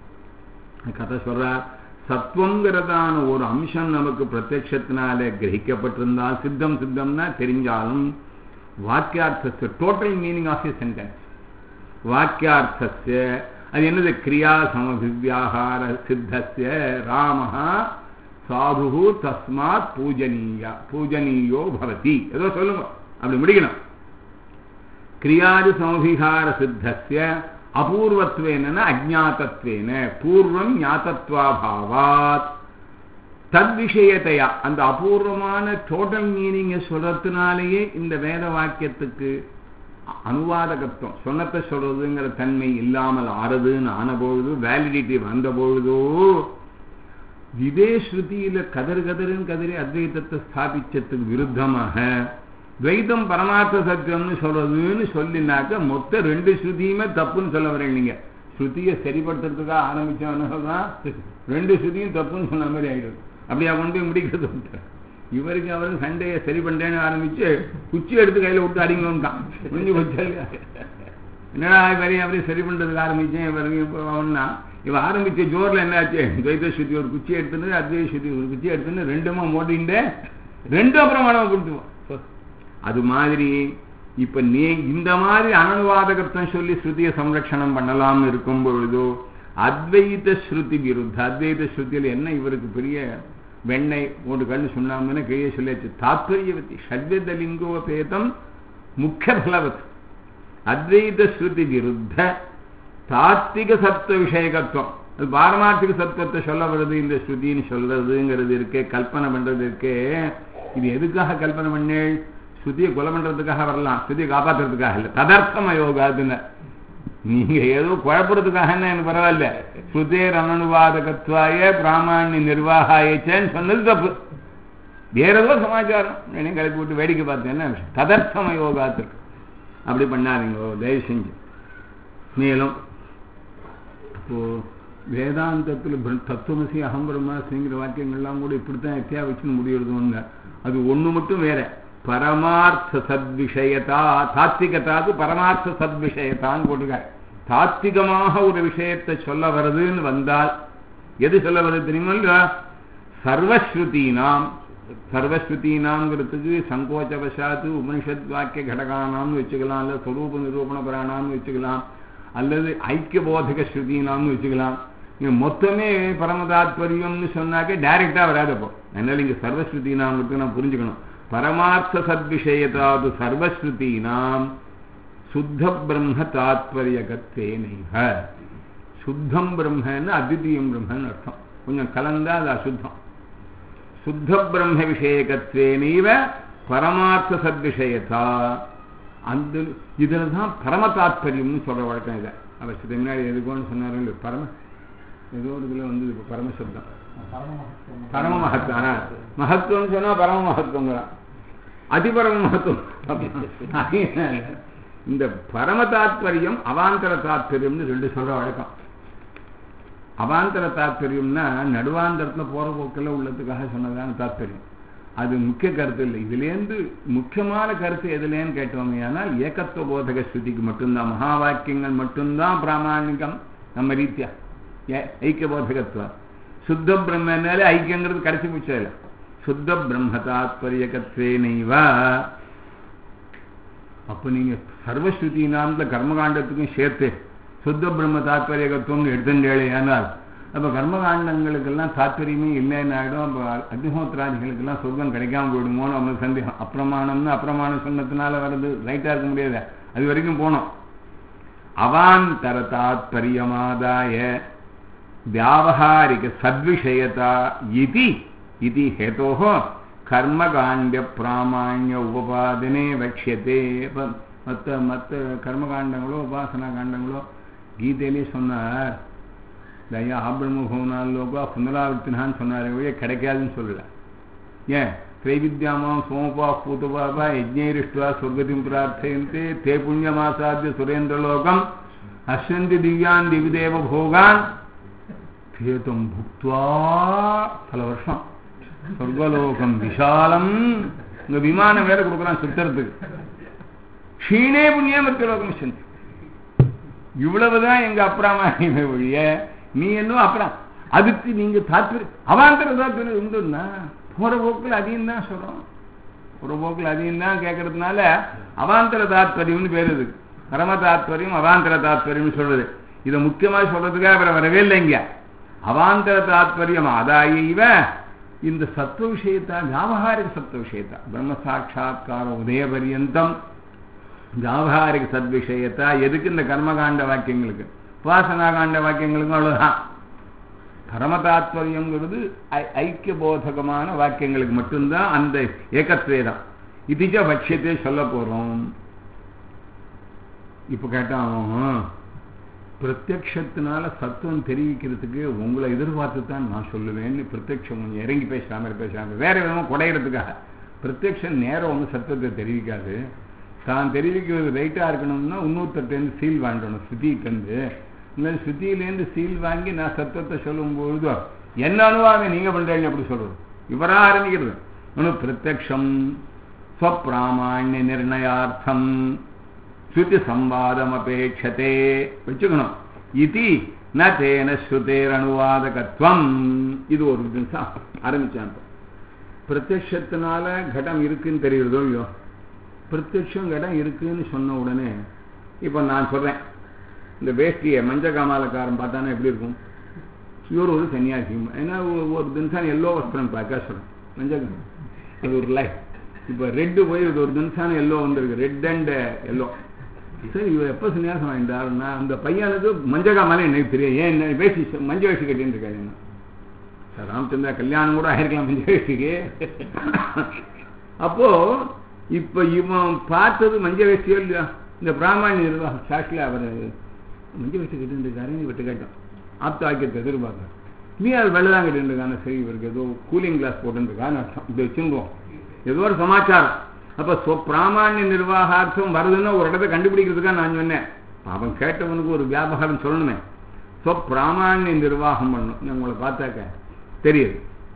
கதை சொல்றார். சத்துவங்கிறதான ஒரு அம்சம் நமக்கு பிரத்யக்ஷத்தினாலே கிரகிக்கப்பட்டிருந்தால் சித்தம் சித்தம்னா தெரிஞ்சாலும் வாக்கியார்த்தஸ்ய total meaning of a sentence வாக்கியார்த்தஸ்ய அது என்னது? கிரியா சமவிவ்யாகார சித்தஸ்ய ராமஹா சாது தஸ்மாத் பூஜனீயா பூஜனீயோ பவதி. ஏதோ சொல்லுங்க அப்படி முடிக்கணும். கிரியாதி சமவிகார சித்தஸ்ய அபூர்வத்வேன அஜ்ஞாதத்வேன பூர்வம் ஞாதத்வாபாவாத் தத்விஷயத்தையா அந்த அபூர்வமான டோட்டல் மீனிங்கை சொல்றதுனாலேயே இந்த வேத வாக்கியத்துக்கு அனுவாதகத்துவம் சொன்னத்தை சொல்றதுங்கிற தன்மை இல்லாமல் ஆறுதுன்னு ஆன பொழுது வேலிடிட்டி வந்த பொழுதோ இதே ஸ்ருதியில கதறு கதறுன்னு கதறி அத்வைதத்தை ஸ்தாபிச்சதுக்கு விருத்தமாக துவைதம் பரமார்த்த சத்தியம்னு சொல்றதுன்னு சொல்லினாக்க மொத்த ரெண்டு ஸ்ருதியுமே தப்புன்னு சொல்ல வரேன். நீங்க ஸ்ருதியை சரிப்படுத்துறதுக்காக ஆரம்பிச்சோன்னு சொல்றான் ரெண்டு ஸ்ருதியும் தப்புன்னு சொன்ன மாதிரி ஆயிடுது. அப்படியா கொண்டு முடிக்கிறது? இவருக்கு அவருக்கு சண்டையை சரி பண்றேன்னு ஆரம்பிச்சு குச்சி எடுத்து கையில விட்டு அடிங்கணும்ட்டான். முடிஞ்சு வச்சா என்னடா வரையும் அப்படியே சரி பண்றதுக்கு ஆரம்பிச்சேன். இவருக்கு அவன்னா இவன் ஆரம்பிச்ச ஜோர்ல என்னாச்சு? துவைத ஸ்ருதி ஒரு குச்சி எடுத்துன்னு அத்வைத ஸ்ருதி ஒரு குச்சி எடுத்துன்னு ரெண்டுமா மோட்டின்ட்டு ரெண்டும் அப்புறம் மாணவ கொடுத்துவான். அது மாதிரி இப்ப நீ இந்த மாதிரி அனனுவாதகத்தம் சொல்லி ஸ்ருதியை சம்ரட்சணம் பண்ணலாம்னு இருக்கும் பொழுதோ அத்வைத ஸ்ருதி விருத்த அத்வைத ஸ்ருதியில என்ன இவருக்கு பெரிய வெண்ணெய் ஒரு கண்ணு சொன்னாமன்னு கையை சொல்லியாச்சு. தாத்பரியவதி ஷட்வித லிங்கோபேதம் முக்கிய பலவத் அத்வைத ஸ்ருதி விருத்த தாத்விக சத்துவ விஷயகத்துவம். அது பாரமார்த்திக சத்துவத்தை சொல்ல வருது இந்த ஸ்ருதின்னு சொல்றதுங்கிறது இருக்கே, கல்பனை பண்றது இருக்கே. இது எதுக்காக கல்பனை பண்ணேள்? ஸ்ருதியை கொலை பண்றதுக்காக வரலாம், ஸ்ருதியை காப்பாற்றுறதுக்காக இல்லை. ததர்த்தம யோகாதுன்னு நீங்க ஏதோ குழப்பறதுக்காக எனக்கு பரவாயில்ல. ஸ்ருதேர் அனனுவாதகத்வாய பிராமணிய நிர்வாகாயச்சேன்னு சொன்னது தப்பு. வேற ஏதோ சமாச்சாரம் என்னையும் கிளப்பி விட்டு வேடிக்கை பார்த்தேன்னா ததர்த்தம யோகாத்துக்கு அப்படி பண்ணாதீங்க தயவு செஞ்சு. மேலும் இப்போ வேதாந்தத்தில் தத்துவமசி அகம் பிரம்மாசிங்கிற வாக்கியங்கள்லாம் கூட இப்படித்தான் எத்தியா வச்சுன்னு முடியறதுன்னு அது ஒன்று மட்டும் வேற. பரமார்த்த சத்விஷயத்தா தாத்விகத்தாக்கு பரமார்த்த சத்விஷயத்தான்னு போட்டிருக்காரு. தாத்விகமாக ஒரு விஷயத்தை சொல்ல வருதுன்னு வந்தால் எது சொல்ல வருது தெரியுமா? சர்வஸ்ருதீனாம். சர்வஸ்ருதீனாம்ங்கிறதுக்கு சங்கோச்சவசாத்து உபனிஷத் வாக்கிய கடகானாம்னு வச்சுக்கலாம், இல்லை ஸ்வரூப நிரூபண பராணாம்னு வச்சுக்கலாம், அல்லது ஐக்கிய போதக ஸ்ருதீனாம்னு வச்சுக்கலாம். இங்கே மொத்தமே பரமதாத்பரியம்னு சொன்னாக்க டைரக்டா வராதப்போ. அதனால இங்கே சர்வஸ்ருதீனாம்ங்கிறது நான் புரிஞ்சுக்கணும். பரமார்த்த சத்விஷயதாவது சர்வஸ்ருதீனாம் சுத்த பிரம்ம தாத்பரியகத்வேனைவ. சுத்தம் பிரம்மன்னு அத்விதீயம் பிரம்மன்னு அர்த்தம். கொஞ்சம் கலந்தா அது அசுத்தம். சுத்த பிரம்ம விஷயகத்வேனைவ பரமார்த்த சத்விஷயத்தா. அந்த இதுல தான் பரம தாத்பரியம்னு சொல்ற வழக்கம். இதை அவசியத்தை முன்னாடி எதுக்கோன்னு சொன்னாரு பரம ஏதோ ஒரு இதுல வந்து இப்போ பரமசப்தம் பரம மகத்துவம். மகத்துவம்னு சொன்னா பரம மகத்துவங்கிறான், அதிபரம மகத்துவம். இந்த பரம தாத்பரியம் அவாந்தர தாத்பரியம்னு ரெண்டு சொல்ற வழக்கம். அவாந்தர தாத்பரியம்னா நடுவாந்தரத்துல போற போக்கில் உள்ளதுக்காக சொன்னதான தாத்பரியம். அது முக்கிய கருத்து இல்லை. இதுலேருந்து முக்கியமான கருத்து எதுலேன்னு கேட்டோமே ஆனால் ஏகத்துவ போதக ஸ்ருதிக்கு மட்டும்தான், மகா வாக்கியங்கள் மட்டும்தான் பிராமணிகம் நம்ம ரீத்தியா ஐக்கிய போதகத்துவம். சுத்த பிரம்மனாலே ஐக்கியங்கிறது கடைசி பிடிச்சதில்ல. சுத்த பிரம்ம தாத்பரியகத்வேனைவா. அப்ப நீங்க சர்வஸ்ருதினாம்ல கர்மகாண்டத்துக்கும் சேர்த்து சுத்த பிரம்ம தாத்பரியகத்துவம்னு எடுத்துட்டேளே. ஆனால் அப்ப கர்மகாண்டங்களுக்கெல்லாம் தாத்பரியமே இல்லைன்னு ஆகிடும். அப்போ அக்னிஹோத்ராதிகளுக்கெல்லாம் சொர்க்கம் கிடைக்காம போயிடுமோன்னு அவங்களுக்கு சந்தேகம். அப்பிரமாணம்னு அப்பிரமாண சொன்னதுனால வர்றது ரைட்டா இருக்க முடியாது. அது வரைக்கும் போனோம். அவாந்தர தாத்பரியமாதாய வியாவஹாரிக சத்விஷயதா இதி இதி ஹேதோஹோ கர்மகாண்ட பிராமாண்ய உபபாதனே வக்ஷியதே. மற்ற மற்ற கர்மகாண்டங்களோ உபாசனா காண்டங்களோ கீதையிலே சொன்னார். தயா ஆபிரமோகோனாலோகா புனராவர்த்தினான்னு சொன்னார். கிடைக்காதுன்னு சொல்லல. ஏன் திரைவித்யாமாம் சோமபா பூதபாபா யஜ்ஞைரிஷ்டுவா சொர்க்கதிம் பிரார்த்தயந்தே தே புண்ணியமாசாத்திய சுரேந்திரலோகம் அஸ்வந்தி திவ்யான் திவிதேவ போகான் தேதம் புக்துவா. பல வருஷம் சொர்க்கலோகம் விஷாலம். இங்க விமானம் வேற கொடுக்குறான் சுத்தறதுக்கு. க்ஷீணே புண்ணியம் லோகம் சென்று. இவ்வளவுதான் எங்க அப்பிராமணியமே ஒழிய நீ இன்னும் அப்புறம் அதுக்கு நீங்க தாத்பரியம் அவாந்தர தாத்பரியம் உண்டுன்னா போற போக்கில் அதையும் தான் சொல்றோம். போற போக்கில் அதையும் தான் கேட்கறதுனால அவாந்தர தாத்பரியம்னு பேரு. இருக்கு பரம தாத்பரியம் அவாந்தர தாத்பரியம் சொல்றது. இதை முக்கியமாக சொல்றதுக்காக அவரை வரவே இல்லைங்க. அவாந்தர தாத்பரியம் ஆதாயிவ இந்த சத்துவ விஷயத்தா வியாவகாரிக சத்துவ விஷயத்தா பிரம்ம சாட்சா்கார உதய பரியந்தம் வியாவகாரிக சத்விஷயத்தா. எதுக்கு இந்த கர்மகாண்ட வாக்கியங்களுக்கு உபாசனா காண்ட வாக்கியங்களுக்கும் அவ்வளவுதான். பரம தாத்பரியம்ங்கிறது ஐக்கிய போதகமான வாக்கியங்களுக்கு மட்டும்தான் அந்த ஏகத்வேதம். இதுஜ பட்சியத்தை சொல்ல போறோம். இப்ப கேட்டான் பிரத்யக்ஷத்தினால சத்துவம் தெரிவிக்கிறதுக்கு உங்களை எதிர்பார்த்து தான் நான் சொல்லுவேன்னு பிரத்யக்ஷம் இறங்கி பேசாம பேசாம வேற விதமா குடையிறதுக்காக. பிரத்யக்ஷம் நேரம் ஒன்றும் சத்துவத்தை தெரிவிக்காது. தான் தெரிவிக்கிறது ரைட்டா இருக்கணும்னா இன்னொருத்தர்லேருந்து சீல் வாங்கணும். ஸ்ருதிக்கிருந்து இந்த ஸ்ருதியிலேருந்து சீல் வாங்கி நான் சத்துவத்தை சொல்லும் பொழுதோ என்ன அனுவாதம் நீங்க பண்றீங்க அப்படி சொல்றது இவரா ஆரம்பிக்கிறது. ஒன்று பிரத்யக்ஷம் ஸ்வப்பிராமாண்ய நிர்ணயார்த்தம் ஸ்ருதி சம்வாதம் அபேட்சதே வச்சுக்கணும். இது ந தேன ஸ்ருதேர் அனுவாதகத்வம். இது ஒரு நிமிஷம் ஆரம்பிச்சான். பிரத்யக்ஷத்தினால கடம் இருக்குன்னு தெரியுறதோ இல்லையோ. பிரத்யக்ஷம் கடம் இருக்குன்னு சொன்ன உடனே இப்போ நான் சொல்றேன் இந்த வேஷ்டியை மஞ்ச காமாலக்காரன் பார்த்தானா எப்படி இருக்கும்? இவர் ஒரு சன்னியாசி. ஏன்னா ஒரு தினசான எல்லோ வஸ்திரம் பார்க்க சொல்றேன். மஞ்சள் அது ஒரு லைஃப். இப்போ ரெட்டு போய் ஒரு தினசான எல்லோ வந்திருக்கு. Red and yellow. சரி இவர் எப்போ சன்னியாசம் வாங்கிட்டாருன்னா அந்த பையனுக்கு மஞ்ச காமாலே எனக்கு தெரியும். ஏன் என்ன வேஷ்டி மஞ்சள் வேஷ்டி கட்டின்னு இருக்காரு. என்ன சார் ராமச்சந்திரா கல்யாணம் கூட ஆயிருக்கலாம் மஞ்சள் வேஷ்டிக்கு. அப்போ இப்ப இவன் பார்த்தது மஞ்ச வேஷ்டியோ இல்லையா, இந்த பிராமணிய நிர்வாகம் சாட்சியில் அவர் மஞ்ச வேஷ்டி கட்டு இருக்காருன்னு விட்டு கேட்டோம். ஆப்த வாக்கியத்தை எதிர்பார்க்க நீ அது வெள்ளதான் கட்டு இருக்கான, சரி இவருக்கு ஏதோ கூலிங் கிளாஸ் போட்டுருக்கான்னு அர்த்தம். இப்படி வச்சுருந்தோம் ஏதோ ஒரு சமாச்சாரம். அப்ப பிராமணிய நிர்வாகார்த்தம் வருதுன்னா ஒரு இடத்த கண்டுபிடிக்கிறதுக்காக நான் சொன்னேன். அவன் கேட்டவனுக்கு ஒரு வியாபாரம் சொல்லணுமே. ஸோ பிராமணிய நிர்வாகம் பண்ணணும். உங்களை பார்த்தாக்க தெரியுது.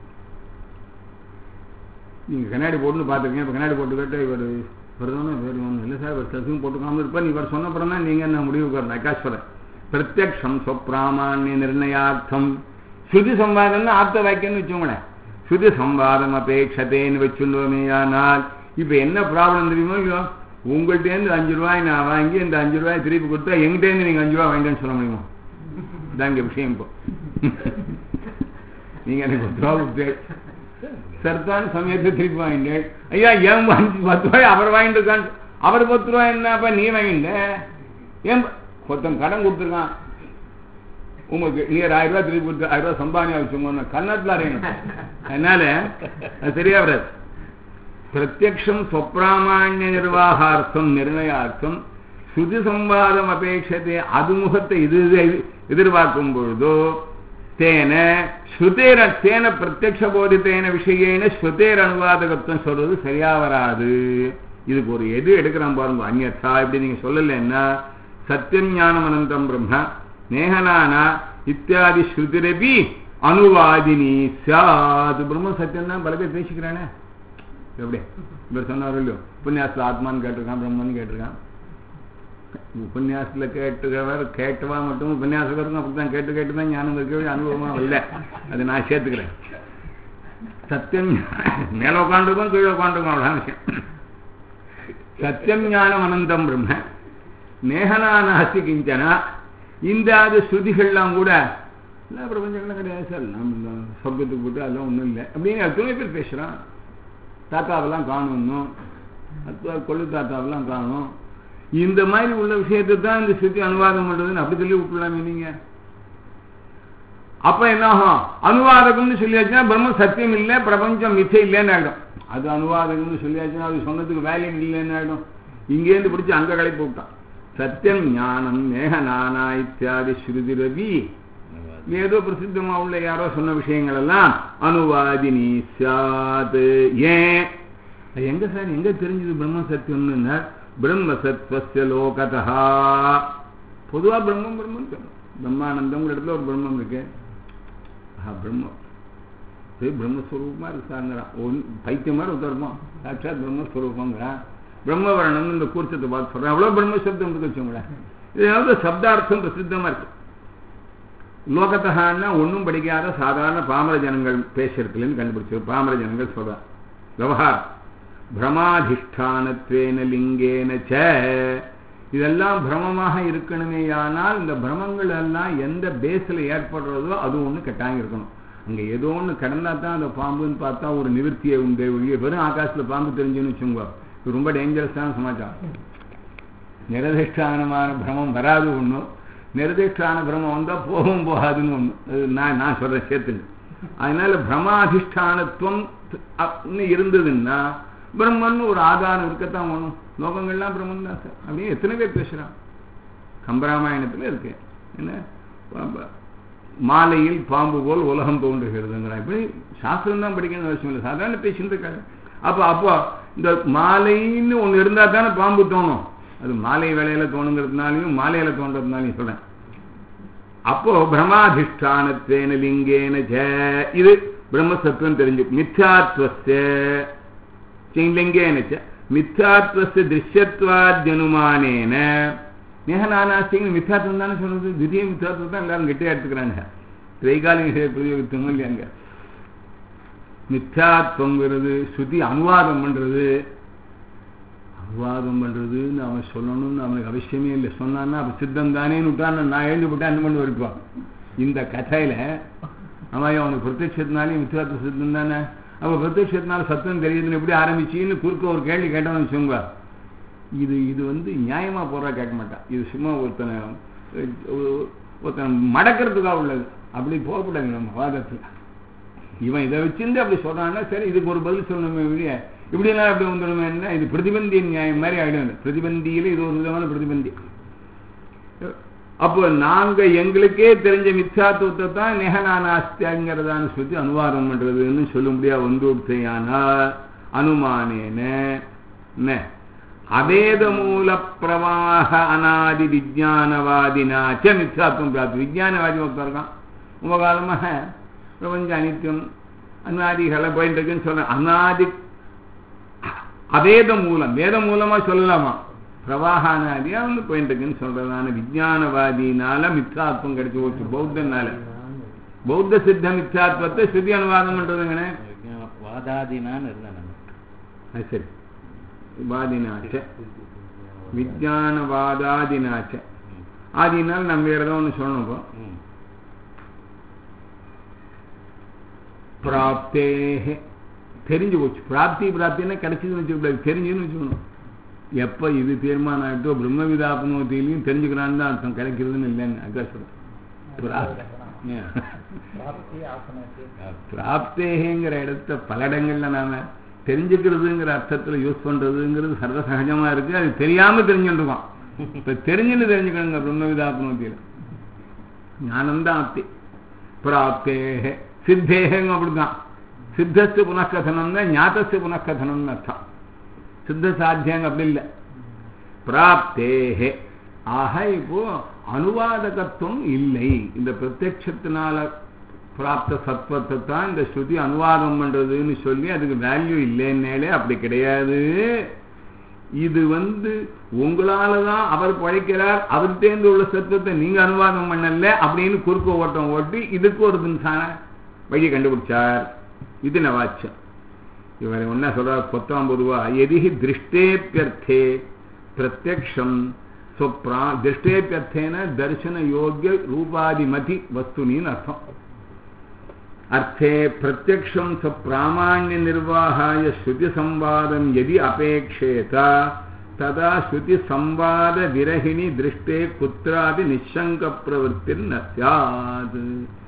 நீங்கள் கண்ணாடி போட்டுன்னு பார்த்துருக்கீங்க. இப்போ கண்ணாடி போட்டு கேட்டால் இவர் வருதானே வேறு ஒன்றும் இல்லை சார், இவர் சசும் போட்டுக்காமல் இருப்பார். இவர் சொன்னப்புறம் தான் நீங்கள் என்ன முடிவுக்கு வரணும். அக்காஸ்வரன் பிரத்யக்ஷம் ஸ்வப்பிராமணிய நிர்ணயார்த்தம் ஸ்ருதி சம்வாதம்னு ஆப்த வாக்கியம்னு வச்சோங்களேன். ஸ்ருதி சம்வாதம் அபேட்சத்தேன்னு வச்சுள்ளோமேயானால் இப்போ என்ன ப்ராப்ளம் தெரியுமோ இல்லையோ, உங்கள்கிட்டேருந்து அஞ்சு ரூபாய் நான் வாங்கி இந்த அஞ்சு ரூபாய் திருப்பி கொடுத்தா எங்கிட்டேருந்து நீங்கள் அஞ்சு ரூபா வாங்கிட்டேன்னு சொல்ல முடியுமா? இதான் இங்கே விஷயம். இப்போ நீங்கள் எனக்கு பத்து ரூபா கொடுத்து சர்த்தான சமயத்தை திருப்பி வாங்கிட்டேன். ஐயா ஏன் வாங்கி பத்து ரூபாய் அவர் வாங்கிட்டு இருக்கான், அவர் பத்து ரூபாய் என்னப்பா நீ வாங்கிட்ட, ஏன் ஒருத்தன் கடன் கொடுத்துருக்கான் உங்களுக்கு, நீ ஒரு ஆயிரம் ரூபாய் திருப்பி கொடுத்து ஆயிரம் ரூபாய் சம்பாதியா வச்சுக்கோங்க கன்னத்தில் அறையணும். அதனால அது சரியா வராது. பிரத்யக்ஷம் ஸ்வப்பிராமணிய நிர்வாகார்த்தம் நிர்ணயார்த்தம் ஸ்ருதி சம்வாதம் அபேட்சத்தை அதுமுகத்தை இது எதிர்பார்க்கும் பொழுதோ தேன ஸ்ருதேர தேன பிரத்யக்ஷ போதித்தேன விஷயேன ஸ்ருதேர் அனுவாதகத்துவம் சொல்றது சரியா வராது. இதுக்கு ஒரு எது எடுக்கிறான் பாருங்க. அந்யத்தா இப்படி நீங்க சொல்லலைன்னா சத்தியம் ஞானம் அனந்தம் பிரம்ம நேகனானா இத்தியாதி ஸ்ருதிரபி அனுவாதினி சாது. பிரம்ம சத்தியம் தான் பல பேர் பேசிக்கிறானே. எப்படி இவர் சொன்னாரோ இல்லையோ, உபன்யாசத்தில் ஆத்மான்னு கேட்டிருக்கான், பிரம்மன்னு கேட்டிருக்கான். உபன்யாசத்தில் கேட்டுக்கிறவர் கேட்டவா மட்டும் உபன்யாசகருக்கும் அப்படித்தான் கேட்டு கேட்டு தான் ஞானம் இருக்கவே அனுபவமாக இல்லை. அது நான் சேர்த்துக்கிறேன். சத்தியம் மேலே உட்காந்துருக்கோம் கீழே உட்காந்துருக்கோம் அவ்வளோதான் விஷயம். சத்தியம் ஞானம் அனந்தம் பிரம்ம நேகனானாஸ்தி கிஞ்சனா இந்த அது ஸ்ருதிகள்லாம் கூட இல்லை பிரபஞ்சங்கள்லாம் கிடையாது சார், நம்ம சொர்க்கத்துக்கு போட்டு அதெல்லாம் ஒன்றும் இல்லை அப்படின்னு துணை பேர் பேசுகிறான். தாத்தாவெல்லாம் காணணும், கொள்ளு தாத்தாவெல்லாம் காணும். இந்த மாதிரி உள்ள விஷயத்தை தான் இந்த ஸ்ருதி அனுவாதம் பண்றதுன்னு அப்படி சொல்லி விட்டுலாமே நீங்க. அப்ப என்ன ஆகும், அனுவாதகம்னு சொல்லியாச்சுன்னா பிரம்ம சத்தியம் இல்லை பிரபஞ்சம் மிச்சம் இல்லைன்னு ஆயிடும். அது அனுவாதகம்னு சொல்லியாச்சுன்னா அது சொன்னதுக்கு வேல்யூ இல்லைன்னு ஆயிடும். இங்கேருந்து பிடிச்சி அங்க களைப்பு விட்டான். சத்தியம் ஞானம் மேகநானா இத்தியாதி ஸ்ருதி ரவி ஏதோ பிரசித்தமா உள்ள யாரோ சொன்ன விஷயங்கள் எல்லாம் அனுவாதினி சாத். ஏன் எங்க சார் எங்க தெரிஞ்சது பிரம்ம சத்தியம்னு? பிரம்ம சத்வஸ்ய லோகதா. பொதுவா பிரம்மம் பிரம்மம் சொல்லணும். பிரம்மானந்தம் இடத்துல ஒரு பிரம்மம் இருக்கு. பிரம்மம் பிரம்மஸ்வரூபமா இருக்கு சாருங்கிறான். ஒன் பைத்தியம் மாதிரி ஒருத்தருப்போம் சாட்சாத் பிரம்மஸ்வரூபங்கிறான். பிரம்மவரணம் இந்த கூர்ச்சத்தை பார்த்து சொல்றேன். அவ்வளவு பிரம்மசப்தம் இருக்கு வச்சோங்களேன். இதாவது சப்தார்த்தம் பிரசித்தமா இருக்கு. லோகத்தகான்னா ஒன்றும் படிக்காத சாதாரண பாமர ஜனங்கள் பேசுறதுலன்னு கண்டுபிடிச்சு பாமர ஜனங்கள் சொல்றான். விவகாரம் பிரமாதிஷ்டானத்வேன லிங்கேன ச இதெல்லாம் பிரமமாக இருக்கணுமேயானால் இந்த பிரமங்கள் எல்லாம் எந்த பேஸில் ஏற்படுறதோ அது ஒன்று கட்டாயம் இருக்கணும். அங்கே ஏதோ ஒன்று கடந்தா தான் அந்த பாம்புன்னு பார்த்தா ஒரு நிவர்த்தியை உண்டு. வெறும் ஆகாசத்தில் பாம்பு தெரிஞ்சுன்னு வச்சுங்க, இது ரொம்ப டேஞ்சரஸான சமாச்சாரம். நிரதிஷ்டானமான பிரமம் வராது ஒன்றும், நிரதிஷ்டான பிரமம் வந்தால் போகவும் போகாதுன்னு ஒன்று. அது நான் நான் சொல்கிறேன் சேர்த்துங்க. அதனால பிரமாதிஷ்டானத்துவம் இருந்ததுன்னா பிரம்மன் ஒரு ஆதாரம் இருக்கத்தான் வேணும். லோகங்கள்லாம் பிரம்மன் தான் சார் அப்படின்னு எத்தனை பேர் பேசுகிறான். கம்பராமாயணத்தில் இருக்கு என்ன, மாலையில் பாம்பு போல் உலகம் தோன்றுகிறதுங்கிறான். இப்படி சாஸ்திரம் தான் படிக்கணும்னு அவசியம் இல்லை, சாதாரண பேசிட்டு இருக்காரு. அப்போ அப்போ இந்த மாலைன்னு ஒன்று இருந்தால் தானே பாம்பு தோணும். அது மாலை வேலையில தோணுங்கிறதுனாலையும் மாலையில தோன்றதுனாலையும் சொல்றேன். அப்போ பிரமாதிஷ்டானத்தேன லிங்கேன ஜ இது பிரம்மசத்துவம் தெரிஞ்சு மித்யாத்வஸ்ய லிங்கேன ச மித்யாத்வஸ்ய திருஷ்யத்வாத்யனுமானேன நேகநானாஸ்திங்க மித்யாத்வம் தானே சொல்றது. திடீய மித்யாத்வம் தான் எல்லாரும் கெட்டியா எடுத்துக்கிறாங்க. திரைகாலிக பிரயோகத்துவம் இல்லையாங்க. மித்யாத்வங்கிறது ஸ்ருதி அனுவாதம் பண்றது. அனுவாதம் பண்றதுன்னு அவன் சொல்லணும்னு அவனுக்கு அவசியமே இல்லை. சொன்னான்னா அப்ப சித்தம் தானேன்னு விட்டான். நான் எழுந்து விட்டா அந்த பண்ணி வருப்பான். இந்த கதையில அவன் அவனுக்கு பிரத்யட்சத்தினாலே மித்யாத்வ சித்தம் தானே. அப்ப பிரத்யட்சத்தினால சத்தம் தெரியுதுன்னு எப்படி ஆரம்பிச்சின்னு குறுக்க ஒரு கேள்வி கேட்டவன்னு வச்சுங்க. இது இது வந்து நியாயமா போறா கேட்க மாட்டான். இது சும்மா ஒருத்தனை ஒருத்தனை மடக்கிறதுக்காக உள்ளது. அப்படி போகக்கூடாது நம்ம வாதத்துல. இவன் இதை வச்சிருந்து அப்படி சொல்றான்னா சரி இதுக்கு ஒரு பதில் சொல்லணுமே வெளிய இப்படியெல்லாம் எப்படி வந்துடுமே என்ன, இது பிரதிபந்திய நியாயம் மாதிரி ஆகிடும். பிரதிபந்தியில இது ஒரு விதமான பிரதிபந்தி. அப்போ நாங்க எங்களுக்கே தெரிஞ்ச மித்யாத்துவத்தை தான் நெகநானாஸ்தியாங்கிறதான சொல்லி அனுவாதம் பண்றதுன்னு சொல்ல முடியாது. வந்து அனுமானேன அவேத மூல பிரவாக அநாதி விஜானவாதினாச்ச மித்யாத்துவம் பிராப்தி. விஜானவாதி ஒருத்தர் இருக்கான், ரொம்ப காலமாக பிரபஞ்ச அனித்தியம் அநாதிகளை போயிட்டு இருக்குன்னு சொல்ற. அநாதி அவேத மூலம், வேத மூலமா சொல்லலாமா, பிரவாகானாதியா வந்து போயிட்டு இருக்குன்னு சொல்றதான விஜானவாதினால மித்யாத்வம் கிடைச்சு போச்சு. பௌத்தனால பௌத்த சித்த மித்யாத்வத்தை ஸ்ருதி அனுவாதம் பண்றதுங்கண்ணே. வாதாதினான்னு இருந்தேன். சரி, வாதினாச்ச விஜானவாதாதினாச்ச. ஆதினால் நம்ம வேற ஏதோ ஒன்று சொல்லணும். பிராப்தே தெரிஞ்சு போச்சு. பிராப்தி பிராப்தின்னா கிடைச்சதுன்னு வச்சுக்கூடாது, தெரிஞ்சுன்னு வச்சுக்கணும். எப்ப இது தீர்மானம் ஆகிட்டோ பிரம்ம விதாபனோத்திலையும் தெரிஞ்சுக்கிறான்னு தான் அர்த்தம், கிடைக்கிறதுன்னு இல்லைன்னு அக்கா சொல்றேன். பிராப்தேங்கிற இடத்த பல இடங்கள்ல நாம தெரிஞ்சுக்கிறதுங்கிற அர்த்தத்துல யூஸ் பண்றதுங்கிறது சர்வசகஜமா இருக்கு. அது தெரியாம தெரிஞ்சுருக்கோம். இப்ப தெரிஞ்சுன்னு தெரிஞ்சுக்கணுங்க. பிரம்ம விதாபனோத்தியில ஞானம்தான் அப்தி. பிராப்தேக சித்தேகங்க அப்படிதான். சித்தஸ்து புனக்கதனம் தான் ஞாத்தஸ்து புனக்கதனம்னு அர்த்தம். சித்த சாத்தியங்க அப்படி இல்லை. பிராப்தேகே ஆக இப்போ அனுவாதகத்துவம் இல்லை. இந்த பிரத்யட்சத்தினால பிராப்த சத்வத்தை தான் இந்த ஸ்ருதி அனுவாதம் பண்றதுன்னு சொல்லி அதுக்கு வேல்யூ இல்லைன்னே அப்படி கிடையாது. இது வந்து உங்களாலதான் அவர் பழைக்கிறார், அவர்கிட்டேந்து உள்ள சத்துவத்தை நீங்க அனுவாதம் பண்ணல அப்படின்னு குறுக்க ஓட்டம் ஓட்டி இதுக்கு ஒரு தினசான வழியை கண்டுபிடிச்சார். இது நவாச்சம். இவர் என்ன சொல்றார் பத்தொன்பது ரூபா எதிகி திருஷ்டேபியர்த்தே பிரத்யக்ஷம் சொப்ரா. திருஷ்டேபியர்த்தேன தர்சன யோகிய ரூபாதிமதி வஸ்துனின்னு அர்த்தம். அர்த்தே பிரத்யக்ஷம் ச பிராமாண்ய நிர்வாகாய ஸ்ருதி சம்வாதம் எதி அபேக்ஷேதா ததா ஸ்ருதி சம்வாத விரகிணி திருஷ்டே குத்ராதி நிஷங்க பிரவருத்திர் ந ஸ்யாத்.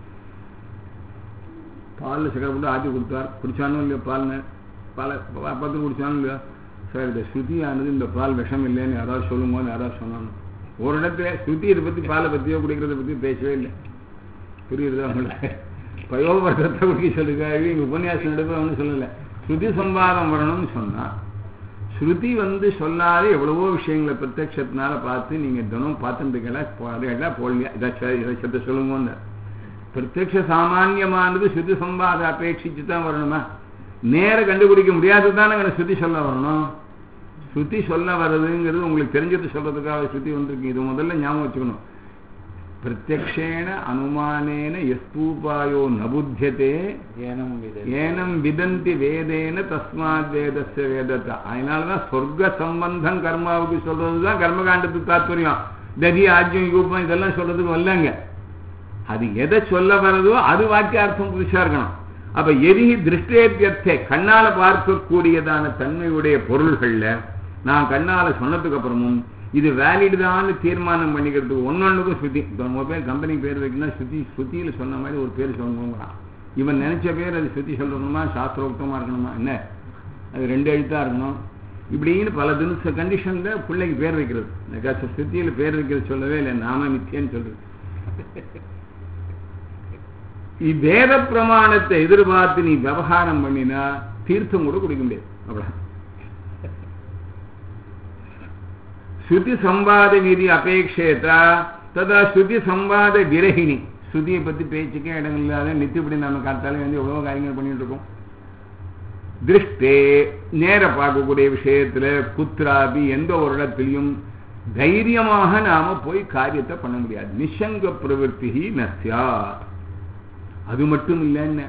பாலில் சக்கரை போட்டு ஆற்றி கொடுத்தார், குடிச்சானோ இல்லையோ பால்னு, பாலை பார்த்து குடிச்சானோ இல்லையோ. சார் இந்த ஸ்ருதியானது இந்த பால் விஷம் இல்லைன்னு யாராவது சொல்லுங்கன்னு யாராவது சொன்னாங்க. ஒரு இடத்துல ஸ்ருதியை பற்றி பாலை பற்றியோ குடிக்கிறத பற்றி பேசவே இல்லை. புரியுது அவங்களுக்கு பயோபரத்தை குடிக்க சொல்லுங்க. இவங்க உபன்யாசம் எடுப்பவன்னு சொல்லலை. ஸ்ருதி சம்பாதம் வரணும்னு சொன்னால் ஸ்ருதி வந்து சொல்லாத எவ்வளவோ விஷயங்களை பிரத்யட்சத்தினால பார்த்து நீங்கள் தினம் பார்த்துட்டுக்கலாம் போடலையா இதை சத்த சொல்லுங்கன்னு. பிரத்யக்ஷ சாமான்யமானது ஸ்ருதி சம்பாத அபேட்சிச்சு தான் வரணுமா? நேர கண்டுபிடிக்க முடியாது தானே ஸ்ருதி சொல்ல வரணும். ஸ்ருதி சொல்ல வர்றதுங்கிறது உங்களுக்கு தெரிஞ்சது சொல்றதுக்காக ஸ்ருதி வந்திருக்கு. இது முதல்ல ஞாபகம் வச்சுக்கணும். பிரத்யக்ஷேன அனுமானேன எஸ்தூபாயோ நபுத்தியதே ஏனம் விதந்தி வேதேன தஸ்மாத் வேதஸ்ய வேதத்தை. அதனாலதான் சொர்க்க சம்பந்தம் கர்மாவுக்கு சொல்றதுதான் கர்மகாண்டத்துக்கு தாத்பரியம். ததி ஆஜ்யம் யூபம் இதெல்லாம் சொல்றதுக்கு வரலங்க. அது எதை சொல்ல வர்றதோ அது வாக்கியார்த்தம் புதுசா இருக்கணும். அப்ப எரிகி திருஷ்டேபியர்த்தே கண்ணால பார்க்கக்கூடியதான தன்மையுடைய பொருள்கள்ல நான் கண்ணால சொன்னதுக்கு அப்புறமும் இது வேலிடு தான் தீர்மானம் பண்ணிக்கிறதுக்கு ஒன்னொன்னுக்கும் ஸ்ருதி. மொபைல் கம்பெனி பேர் வைக்கணும், ஸ்ருதி ஸ்ருதியில சொன்ன மாதிரி ஒரு பேர் சொல்லணுங்கிறான். இவன் நினைச்ச பேர் அது ஸ்ருதி சொல்லணுமா சாஸ்திரோக்தமா இருக்கணுமா என்ன, அது ரெண்டு எழுத்தா இருக்கணும் இப்படின்னு பல தினச கண்டிஷன்ல பிள்ளைக்கு பேர் வைக்கிறது. ஸ்ருதியில பேர் வைக்கிறது சொல்லவே இல்லை, நாம மித்தியன்னு சொல்றது. வேத பிரமாணத்தை எதிர்பார்த்து நீ விவகாரம் பண்ணினா தீர்த்தம் கூட குடிக்க முடியாது. அவ்வளவு ஸ்ருதி சம்பாத விதி அபேட்சேதா ததா ஸ்ருதி சம்பாத விரகிணி. ஸ்ருதியை பத்தி பேச்சுக்கே இடம் இல்லாத நித்தியப்படி நாம காத்தாலே வந்து எவ்வளவு காரியங்கள் பண்ணிட்டு இருக்கோம். திருஷ்டே நேர பார்க்கக்கூடிய விஷயத்துல புத்திராபி எந்த ஒரு இடத்திலையும் தைரியமாக நாம போய் காரியத்தை பண்ண முடியாது. நிஷங்க பிரவருத்தி நஸ்யா. அது மட்டும் இல்லைன்னு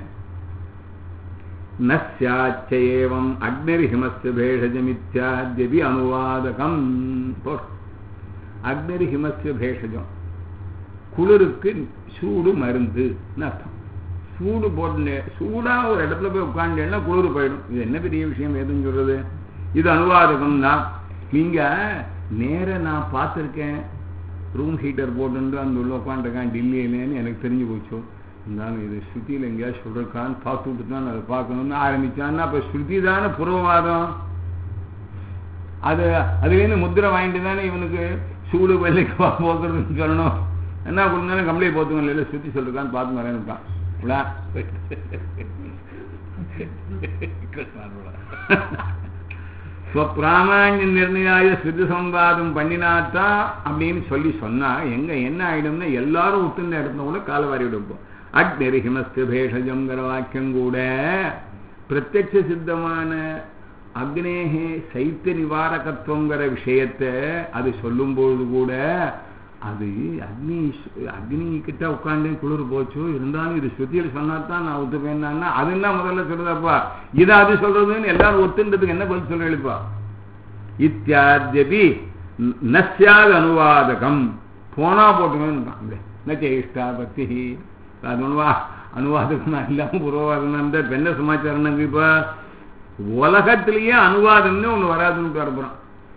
நஸ்யாச்சேவம் அக்னிர்ஹிமஸ்ய பேஷஜமித்யாத்யபி அனுவாதகம். அக்னிர்ஹிமஸ்ய பேஷஜம் குளிருக்கு சூடு மருந்து அர்த்தம். சூடு போட்டு சூடா ஒரு இடத்துல போய் உட்காந்துன்னா குளிர் போயிடும். இது என்ன பெரிய விஷயம் எதுன்னு சொல்றது? இது அனுவாதகம் தான். நீங்க நேர நான் பார்த்துருக்கேன் ரூம் ஹீட்டர் போட்டு அந்த உள்ள உட்காந்துருக்கேன் டில்லியிலேன்னு எனக்கு தெரிஞ்சு போச்சு. இருந்தாலும் இது ஸ்ருதியில் எங்கேயாவது சொல்றக்கான்னு பார்த்து விட்டு தான் அதை பார்க்கணும்னு ஆரம்பிச்சான்னா அப்ப ஸ்ருதி தானே புறவாதம். அது அதுலேருந்து முத்திரை வாங்கிட்டு தானே இவனுக்கு சூடு வெள்ளைக்கு போக்குறதுன்னு சொல்லணும். என்ன கொடுத்தாலும் கம்பளை போத்துக்கணும் இல்லை ஸ்ருதி சொல்றக்கான்னு பார்த்து வரேன்னுட்டான். பிராமணிய நிர்ணயாய ஸ்ருதி சம்பாதம் பண்ணினாத்தான் அப்படின்னு சொல்லி சொன்னா எங்க என்ன ஆயிடும்னா எல்லாரும் விட்டுந்த இடத்துல கூட காலவாரி விடுப்போம். அக்னிரிஹிமஸ்து பேஷஜங்கிற வாக்கியம் கூட பிரத்யட்ச சித்தமான அக்னேகே சைத்திய நிவாரகத்துவங்கிற விஷயத்தை அது சொல்லும் பொழுது கூட அது அக்னி அக்னி கிட்ட உட்காந்து குளிர் போச்சு இருந்தாலும் இது ஸ்ருதியில் சொன்னாதான் நான் ஒத்துப்பேன்னா அது என்ன முதல்ல சொல்றதாப்பா இதை அது சொல்றதுன்னு எல்லாரும் ஒத்துன்றதுக்கு என்ன பதில் சொல்ல எழுப்பா. இத்தியாத்யபி நஸ்யாது அனுவாதகம் போனா போட்டுமே நச்சேஷ்டா பக்தி அது அனுவா அனுவாதகம் இல்லாம பூர்வவாதம் என்ன சமாச்சாரம் இப்ப உலகத்திலேயே அனுவாதம்னு ஒண்ணு வராதுன்னு வரப்போறான்.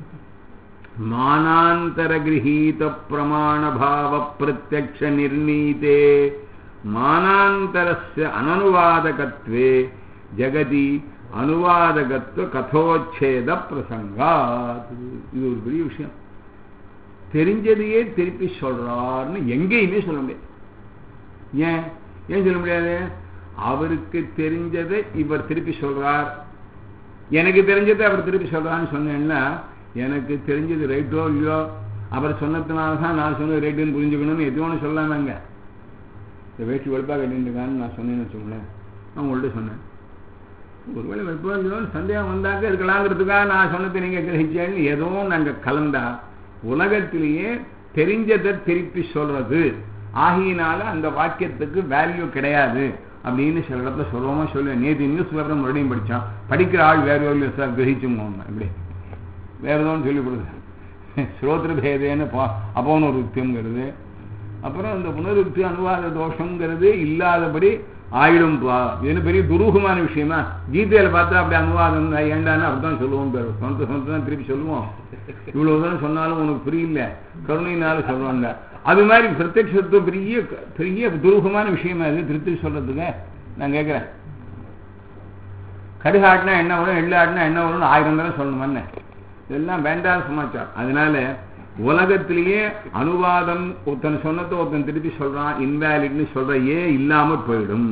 மானாந்தர கிரகீத பிரமாண பாவ பிரத்யக்ஷ நிர்ணீதே மானாந்தரஸ்ய அனனுவாதகத்வே ஜகதி அனுவாதகத்துவ கதோச்சேத பிரசங்காத். இது ஒரு பெரிய விஷயம். தெரிஞ்சதையே திருப்பி சொல்றாருன்னு எங்கேயுமே சொல்ல முடியாது. ஏன் ஏன் சொல்ல முடியாது? அவருக்கு தெரிஞ்சதை இவர் திருப்பி சொல்றார், எனக்கு தெரிஞ்சதை அவர் திருப்பி சொல்றான்னு சொன்னேன்னா எனக்கு தெரிஞ்சது ரைட்டோ இல்லையோ அவர் சொன்னதுனால்தான் நான் சொன்னது ரைட்டுன்னு புரிஞ்சுக்கணும்னு எதுவும் ஒன்று சொல்லாமாங்க. இந்த வேஷ்டி வெளுப்பா கட்டிருக்கான்னு நான் சொன்னேன்னு வச்சுக்கோங்களேன். நான் உங்கள்கிட்ட சொன்னேன் ஒருவேளை வெளுப்பா இல்லையோன்னு சந்தேகம் வந்தாக்க இருக்கலாங்கிறதுக்காக நான் சொன்னதை நீங்கள் கிரகிச்சேன்னு எதுவும் நாங்கள் கலந்தா உலகத்திலேயே தெரிஞ்சதை திருப்பி சொல்றது ஆகியனால அந்த வாக்கியத்துக்கு வேல்யூ கிடையாது அப்படின்னு சில இடத்துல சொல்லுவோமா சொல்லுவேன். நேற்று நியூஸ் பேப்பர் மறுபடியும் படித்தான். படிக்கிற ஆள் வேறு ஒரு சார் கிரகிச்சுங்க இப்படி வேற எதோன்னு சொல்லி கொடுக்குது ஸ்ரோத்ர பேதேன்னு அப்போன்னு ஒரு யுக்திங்கிறது. அப்புறம் இந்த புனருக்தி அனுவாத தோஷங்கிறது இல்லாதபடி ஆயிடும்பா. இது பெரிய துரூகமான விஷயமா? கீதையில பார்த்தா அப்படி அனுவாதம் ஏண்டான்னு அப்படித்தான் சொல்லுவோம். சொந்த சொந்த தான் திருப்பி சொல்லுவோம். இவ்வளவுதான் சொன்னாலும் உனக்கு புரியல கருணையினால சொல்லுவாங்க. அது மாதிரி பிரத்யட்சத்துவம் பெரிய பெரிய துரூகமான விஷயமா இது திருத்தி சொல்றதுக்கு. நான் கேட்கிறேன் கடுகாட்டினா என்ன வரும் எள்ளு ஆட்டினா என்ன வரும்னு ஆயிரம் தடவை சொல்லணுமான்னு இதெல்லாம் வேண்டாத சமாச்சாரம். அதனால உலகத்திலேயே அனுவாதம் ஒருத்தன் சொன்னதை ஒருத்தன் திருப்பி சொல்றான் இன்வேலிட்னு சொல்ற ஏ இல்லாம போயிடும்.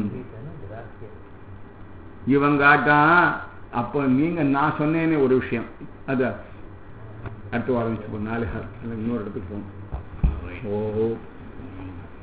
இவங்க ஆட்டான். அப்போ நீங்க நான் சொன்னேனே ஒரு விஷயம் அது அடுத்த வாரம் நாலு இன்னொரு இடத்துக்கு போகணும். ஓ